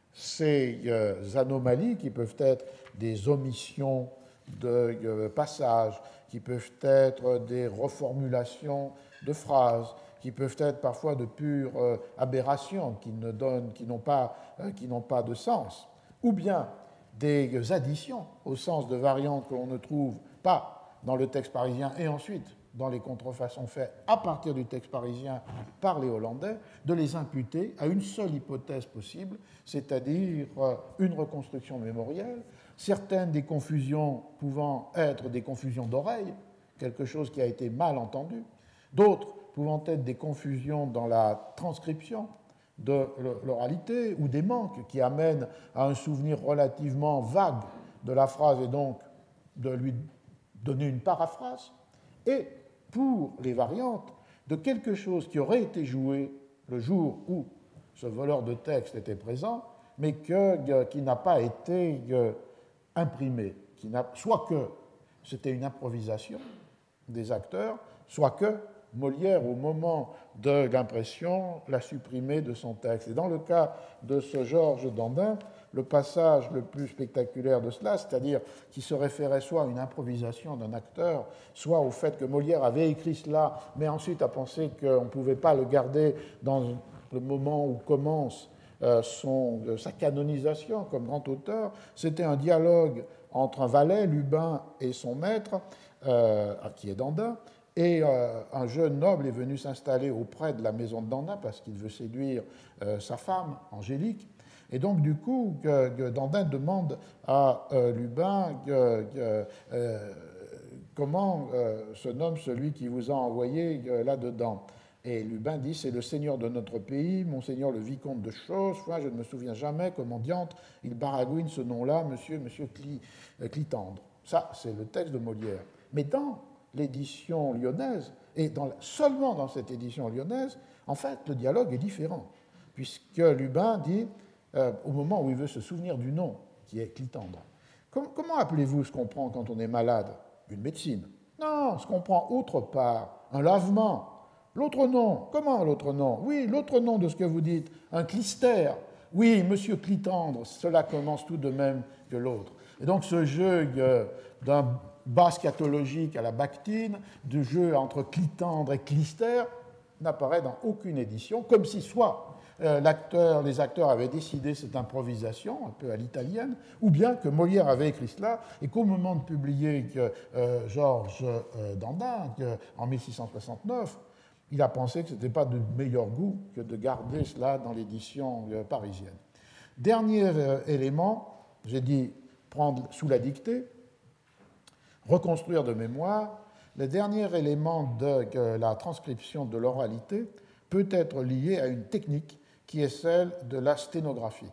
ces euh, anomalies qui peuvent être des omissions de euh, passages, qui peuvent être des reformulations de phrases, qui peuvent être parfois de pures euh, aberrations qui ne donnent, qui n'ont pas, euh, qui n'ont pas de sens, ou bien des additions au sens de variantes que l'on ne trouve pas dans le texte parisien et ensuite dans les contrefaçons faites à partir du texte parisien par les Hollandais, de les imputer à une seule hypothèse possible, c'est-à-dire une reconstruction mémorielle, certaines des confusions pouvant être des confusions d'oreille, quelque chose qui a été mal entendu, d'autres pouvant être des confusions dans la transcription de l'oralité ou des manques qui amènent à un souvenir relativement vague de la phrase et donc de lui donner une paraphrase, et pour les variantes, de quelque chose qui aurait été joué le jour où ce voleur de texte était présent, mais que, qui n'a pas été imprimé, qui n'a, soit que c'était une improvisation des acteurs, soit que Molière, au moment de l'impression, l'a supprimé de son texte. Et dans le cas de ce Georges Dandin, le passage le plus spectaculaire de cela, c'est-à-dire qui se référait soit à une improvisation d'un acteur, soit au fait que Molière avait écrit cela, mais ensuite a pensé qu'on ne pouvait pas le garder dans le moment où commence euh, son, euh, sa canonisation comme grand auteur, c'était un dialogue entre un valet, Lubin, et son maître, euh, qui est Dandin, et euh, un jeune noble est venu s'installer auprès de la maison de Dandin parce qu'il veut séduire euh, sa femme, Angélique. Et donc, du coup, que, que Dandin demande à euh, Lubin que, que, euh, comment euh, se nomme celui qui vous a envoyé euh, là-dedans. Et Lubin dit, c'est le seigneur de notre pays, monseigneur le vicomte de Chausse. Enfin, je ne me souviens jamais comment diantre il baragouine ce nom-là, monsieur, monsieur Cli, euh, Clitandre. Ça, c'est le texte de Molière. Mais dans l'édition lyonnaise, et dans, seulement dans cette édition lyonnaise, en fait, le dialogue est différent, puisque Lubin dit, euh, au moment où il veut se souvenir du nom, qui est Clitandre, Com- comment appelez-vous ce qu'on prend quand on est malade? Une médecine. Non, ce qu'on prend autre part, un lavement. L'autre nom, comment l'autre nom? Oui, l'autre nom de ce que vous dites, un clistère. Oui, monsieur Clitandre, cela commence tout de même que l'autre. Et donc ce jeu euh, d'un bas scatologique à la Bactine, du jeu entre Clitandre et Clistère, n'apparaît dans aucune édition, comme si soit euh, l'acteur, les acteurs avaient décidé cette improvisation, un peu à l'italienne, ou bien que Molière avait écrit cela, et qu'au moment de publier que, euh, Georges euh, Dandin, que, en mille six cent soixante-neuf, il a pensé que ce n'était pas de meilleur goût que de garder cela dans l'édition euh, parisienne. Dernier euh, élément, j'ai dit prendre sous la dictée, reconstruire de mémoire. Le dernier élément de la transcription de l'oralité peut être lié à une technique qui est celle de la sténographie.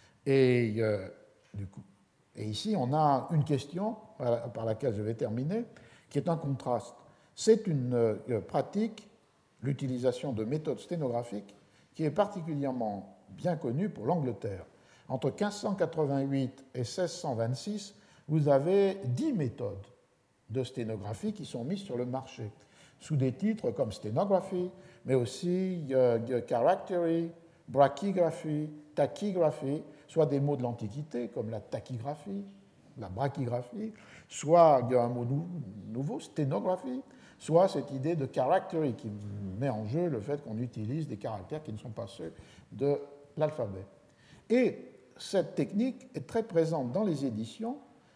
Et, euh, du coup, et ici, on a une question par laquelle je vais terminer, qui est un contraste. C'est une euh, pratique, l'utilisation de méthodes sténographiques, qui est particulièrement bien connue pour l'Angleterre. Entre quinze cent quatre-vingt-huit et seize cent vingt-six, vous avez dix méthodes de sténographie qui sont mises sur le marché, sous des titres comme sténographie, mais aussi euh, charactery, brachygraphie, tachygraphie, soit des mots de l'Antiquité comme la tachygraphie, la brachygraphie, soit un mot nou nouveau, sténographie, soit cette idée de charactery qui met en jeu le fait qu'on utilise des caractères qui ne sont pas ceux de l'alphabet. Et cette technique est très présente dans les éditions,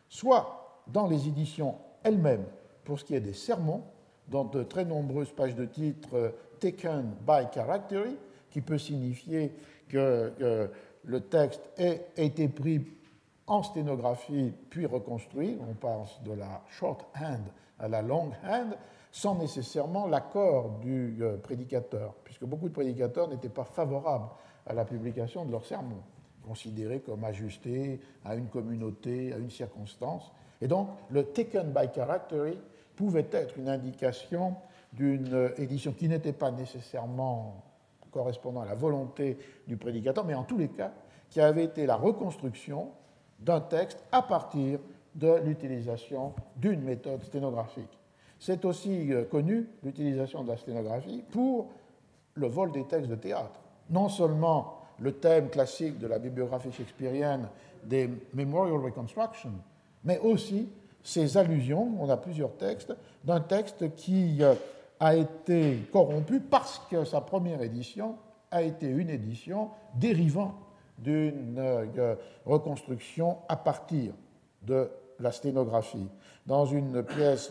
soit dans les éditions elles-mêmes, pour ce qui est des sermons, dans de très nombreuses pages de titres taken by charactery, qui peut signifier que, que le texte a été pris en sténographie puis reconstruit, on passe de la shorthand à la longhand, sans nécessairement l'accord du prédicateur, puisque beaucoup de prédicateurs n'étaient pas favorables à la publication de leurs sermons, considérés comme ajustés à une communauté, à une circonstance. Et donc, le taken by charactery pouvait être une indication d'une édition qui n'était pas nécessairement correspondant à la volonté du prédicateur, mais en tous les cas, qui avait été la reconstruction d'un texte à partir de l'utilisation d'une méthode sténographique. C'est aussi connu, l'utilisation de la sténographie, pour le vol des textes de théâtre. Non seulement le thème classique de la bibliographie shakespearienne des Memorial Reconstruction, mais aussi ces allusions, on a plusieurs textes, d'un texte qui a été corrompu parce que sa première édition a été une édition dérivant d'une reconstruction à partir de la sténographie. Dans une pièce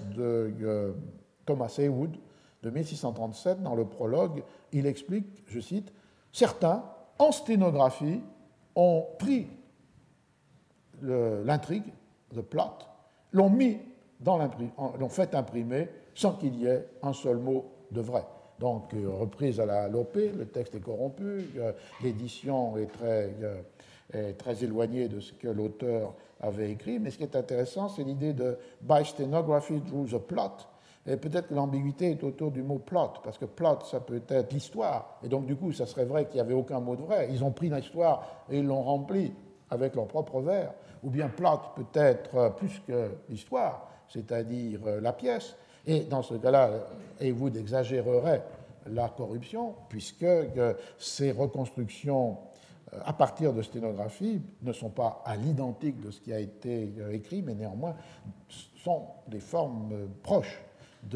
de Thomas Heywood de mille six cent trente-sept, dans le prologue, il explique, je cite, « Certains, en sténographie, ont pris l'intrigue, the plot, l'ont mis dans l'ont fait imprimer sans qu'il y ait un seul mot de vrai. » Donc, euh, reprise à la Lopé, le texte est corrompu, euh, l'édition est très, euh, est très éloignée de ce que l'auteur avait écrit, mais ce qui est intéressant, c'est l'idée de « by stenography through the plot », et peut-être que l'ambiguïté est autour du mot « plot », parce que « plot », ça peut être l'histoire, et donc du coup, ça serait vrai qu'il n'y avait aucun mot de vrai. Ils ont pris l'histoire et ils l'ont remplie avec leur propre vers, ou bien « plot » peut être plus que l'histoire, c'est-à-dire la pièce. Et dans ce cas-là, Heywood exagérerait la corruption, puisque ces reconstructions à partir de sténographie ne sont pas à l'identique de ce qui a été écrit, mais néanmoins sont des formes proches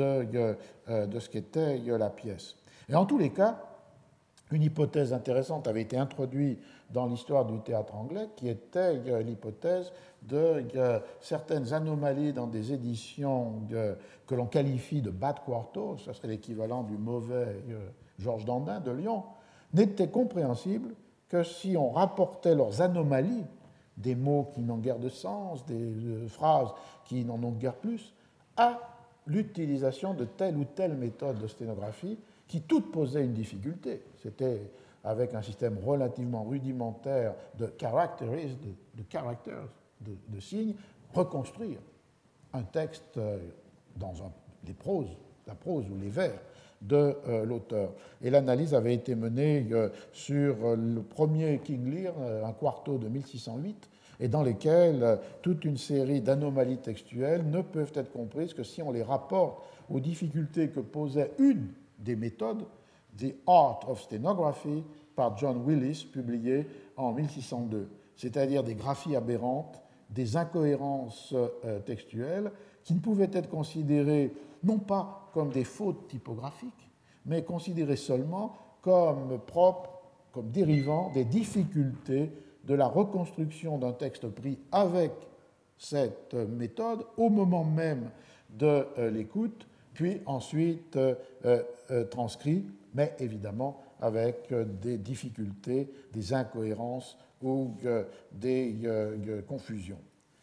de, de ce qu'était la pièce. Et en tous les cas, une hypothèse intéressante avait été introduite dans l'histoire du théâtre anglais, qui était l'hypothèse de certaines anomalies dans des éditions que l'on qualifie de bad quarto, ce serait l'équivalent du mauvais Georges Dandin de Lyon, n'étaient compréhensibles que si on rapportait leurs anomalies, des mots qui n'ont guère de sens, des phrases qui n'en ont guère plus, à l'utilisation de telle ou telle méthode de sténographie qui toutes posaient une difficulté. C'était avec un système relativement rudimentaire de characters, de, de, characters, de, de signes, reconstruire un texte dans un, les proses, la prose ou les vers de euh, l'auteur. Et l'analyse avait été menée euh, sur euh, le premier King Lear, euh, un quarto de mille six cent huit, et dans lesquels euh, toute une série d'anomalies textuelles ne peuvent être comprises que si on les rapporte aux difficultés que posait une des méthodes, The Art of Stenography, par John Willis, publié en mille six cent deux, c'est-à-dire des graphies aberrantes, des incohérences euh, textuelles qui ne pouvaient être considérées non pas comme des fautes typographiques, mais considérées seulement comme propres comme dérivant des difficultés de la reconstruction d'un texte pris avec cette méthode au moment même de euh, l'écoute, puis ensuite euh, euh, transcrit, mais évidemment avec euh, des difficultés, des incohérences ou euh, des euh, confusions.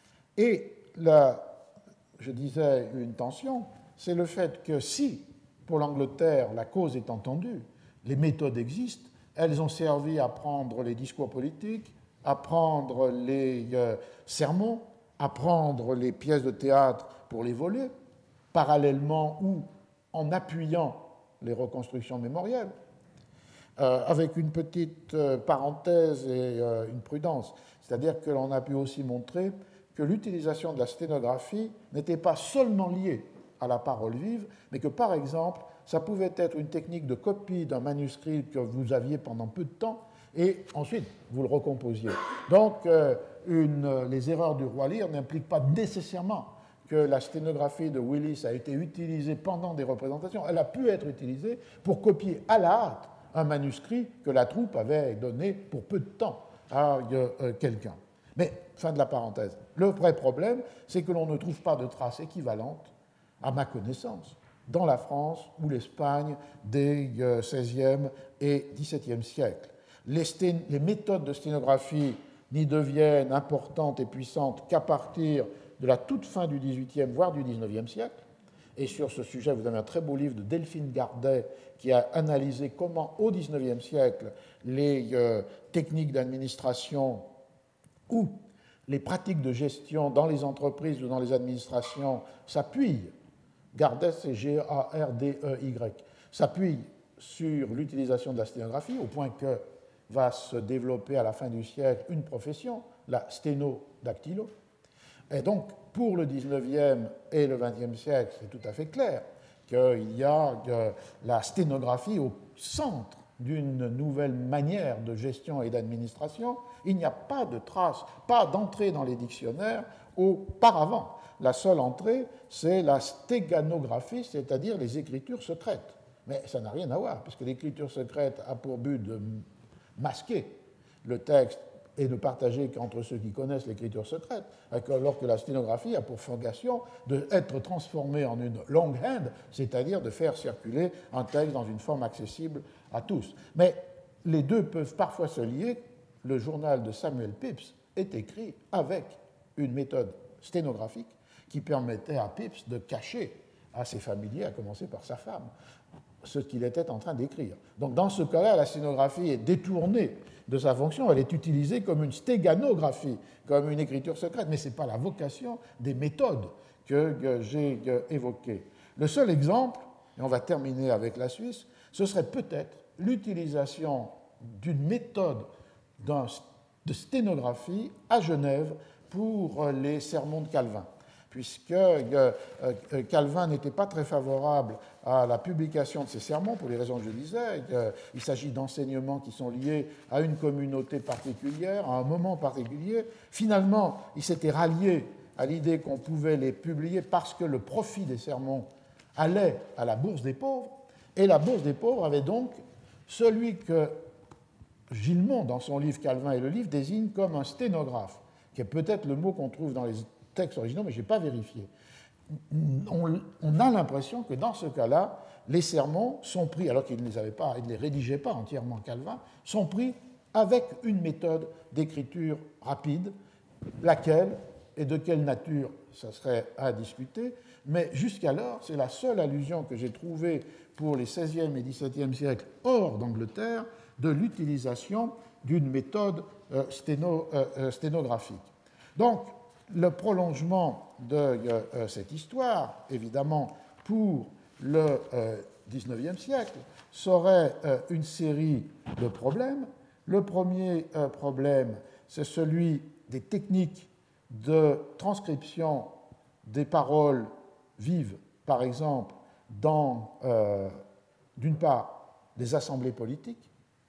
Et là, je disais une tension, c'est le fait que si, pour l'Angleterre, la cause est entendue, les méthodes existent, elles ont servi à prendre les discours politiques, à prendre les euh, sermons, à prendre les pièces de théâtre pour les voler, parallèlement ou en appuyant les reconstructions mémorielles, euh, avec une petite euh, parenthèse et euh, une prudence. C'est-à-dire que l'on a pu aussi montrer que l'utilisation de la sténographie n'était pas seulement liée à la parole vive, mais que, par exemple, ça pouvait être une technique de copie d'un manuscrit que vous aviez pendant peu de temps, et ensuite, vous le recomposiez. Donc, euh, une, les erreurs du roi Lear n'impliquent pas nécessairement que la sténographie de Willis a été utilisée pendant des représentations. Elle a pu être utilisée pour copier à la hâte un manuscrit que la troupe avait donné pour peu de temps à euh, quelqu'un. Mais, fin de la parenthèse, le vrai problème, c'est que l'on ne trouve pas de traces équivalentes, à ma connaissance, dans la France ou l'Espagne des euh, seizième et dix-septième siècles. Les, sté- les méthodes de sténographie n'y deviennent importantes et puissantes qu'à partir de la toute fin du dix-huitième, voire du dix-neuvième siècle. Et sur ce sujet, vous avez un très beau livre de Delphine Gardet qui a analysé comment, au dix-neuvième siècle, les euh, techniques d'administration ou les pratiques de gestion dans les entreprises ou dans les administrations s'appuient, Gardet, c'est G A R D E Y, s'appuient sur l'utilisation de la sténographie, au point que va se développer à la fin du siècle une profession, la sténodactylo. Et donc, pour le dix-neuvième et le vingtième siècle, c'est tout à fait clair qu'il y a la sténographie au centre d'une nouvelle manière de gestion et d'administration. Il n'y a pas de trace, pas d'entrée dans les dictionnaires auparavant. La seule entrée, c'est la stéganographie, c'est-à-dire les écritures secrètes. Mais ça n'a rien à voir, puisque l'écriture secrète a pour but de masquer le texte et ne partager qu'entre ceux qui connaissent l'écriture secrète, alors que la sténographie a pour fondation d'être transformée en une longhand, c'est-à-dire de faire circuler un texte dans une forme accessible à tous. Mais les deux peuvent parfois se lier. Le journal de Samuel Pepys est écrit avec une méthode sténographique qui permettait à Pepys de cacher à ses familiers, à commencer par sa femme, ce qu'il était en train d'écrire. Donc dans ce cas-là, la sténographie est détournée de sa fonction, elle est utilisée comme une stéganographie, comme une écriture secrète, mais ce n'est pas la vocation des méthodes que, que j'ai évoquées. Le seul exemple, et on va terminer avec la Suisse, ce serait peut-être l'utilisation d'une méthode d'un, de sténographie à Genève pour les sermons de Calvin, puisque euh, euh, Calvin n'était pas très favorable à la publication de ses sermons, pour les raisons que je disais. Euh, il s'agit d'enseignements qui sont liés à une communauté particulière, à un moment particulier. Finalement, il s'était rallié à l'idée qu'on pouvait les publier parce que le profit des sermons allait à la bourse des pauvres, et la bourse des pauvres avait donc celui que Gilmont, dans son livre Calvin et le livre, désigne comme un sténographe, qui est peut-être le mot qu'on trouve dans les textes originaux, mais je n'ai pas vérifié. On, on a l'impression que dans ce cas-là, les sermons sont pris, alors qu'il ne les avait pas, il ne les rédigeait pas entièrement Calvin, sont pris avec une méthode d'écriture rapide, laquelle et de quelle nature, ça serait à discuter, mais jusqu'alors, c'est la seule allusion que j'ai trouvée pour les seizième et dix-septième siècles hors d'Angleterre de l'utilisation d'une méthode euh, sténo, euh, sténographique. Donc, le prolongement de euh, cette histoire, évidemment, pour le euh, dix-neuvième siècle, serait euh, une série de problèmes. Le premier euh, problème, c'est celui des techniques de transcription des paroles vives, par exemple, dans, euh, d'une part, des assemblées politiques,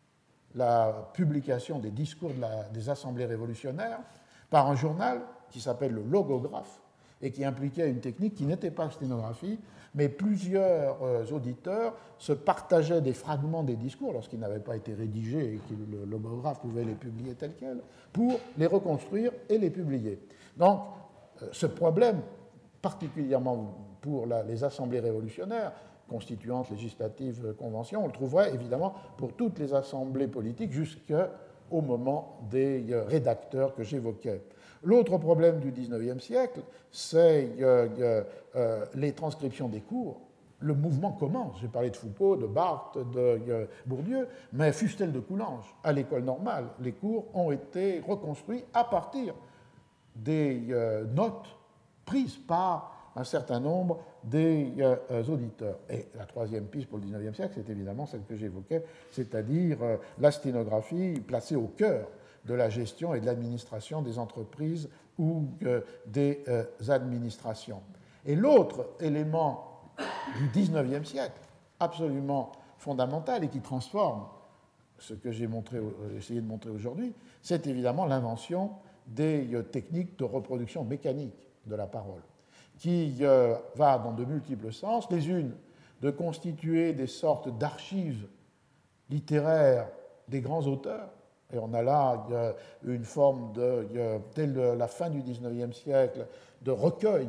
la publication des discours de la, des assemblées révolutionnaires, par un journal qui s'appelle le Logographe, et qui impliquait une technique qui n'était pas sténographie, mais plusieurs euh, auditeurs se partageaient des fragments des discours lorsqu'ils n'avaient pas été rédigés et que le logographe pouvait les publier tels quels, pour les reconstruire et les publier. Donc, euh, ce problème, particulièrement pour la, les assemblées révolutionnaires, constituantes, législatives, conventions, on le trouverait évidemment pour toutes les assemblées politiques jusqu'au moment des euh, rédacteurs que j'évoquais. L'autre problème du dix-neuvième siècle, c'est euh, euh, les transcriptions des cours. Le mouvement commence. J'ai parlé de Foucault, de Barthes, de euh, Bourdieu, mais Fustel de Coulanges, à l'école normale, les cours ont été reconstruits à partir des euh, notes prises par un certain nombre des euh, auditeurs. Et la troisième piste pour le dix-neuvième siècle, c'est évidemment celle que j'évoquais, c'est-à-dire euh, la sténographie placée au cœur de la gestion et de l'administration des entreprises ou euh, des euh, administrations. Et l'autre élément du dix-neuvième siècle, absolument fondamental et qui transforme ce que j'ai montré, euh, essayé de montrer aujourd'hui, c'est évidemment l'invention des euh, techniques de reproduction mécanique de la parole, qui euh, va dans de multiples sens, les unes de constituer des sortes d'archives littéraires des grands auteurs. Et on a là une forme, de, dès la fin du dix-neuvième siècle, de recueil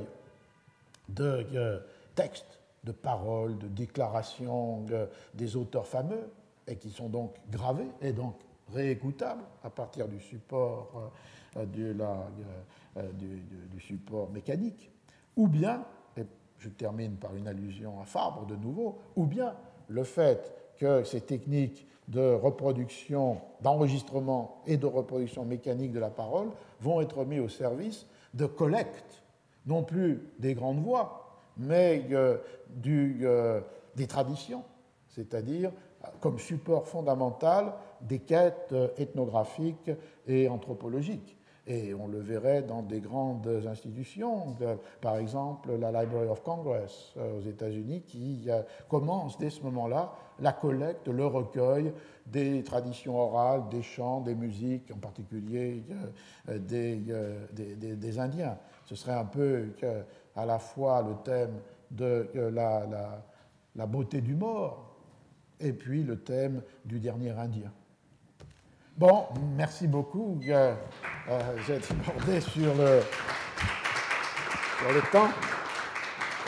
de textes, de paroles, de déclarations de, des auteurs fameux, et qui sont donc gravés et donc réécoutables à partir du support, euh, de la, euh, du, du support mécanique, ou bien, et je termine par une allusion à Fabre de nouveau, ou bien le fait que ces techniques de reproduction, d'enregistrement et de reproduction mécanique de la parole vont être mis au service de collecte, non plus des grandes voix, mais euh, du, euh, des traditions, c'est-à-dire comme support fondamental des quêtes ethnographiques et anthropologiques. Et on le verrait dans des grandes institutions, de, par exemple la Library of Congress euh, aux États-Unis, qui euh, commence dès ce moment-là la collecte, le recueil des traditions orales, des chants, des musiques, en particulier euh, des, euh, des, des, des Indiens. Ce serait un peu euh, à la fois le thème de euh, la, la, la beauté du mort et puis le thème du dernier Indien. Bon, merci beaucoup. Euh, euh, j'ai été bordé sur le, sur le temps.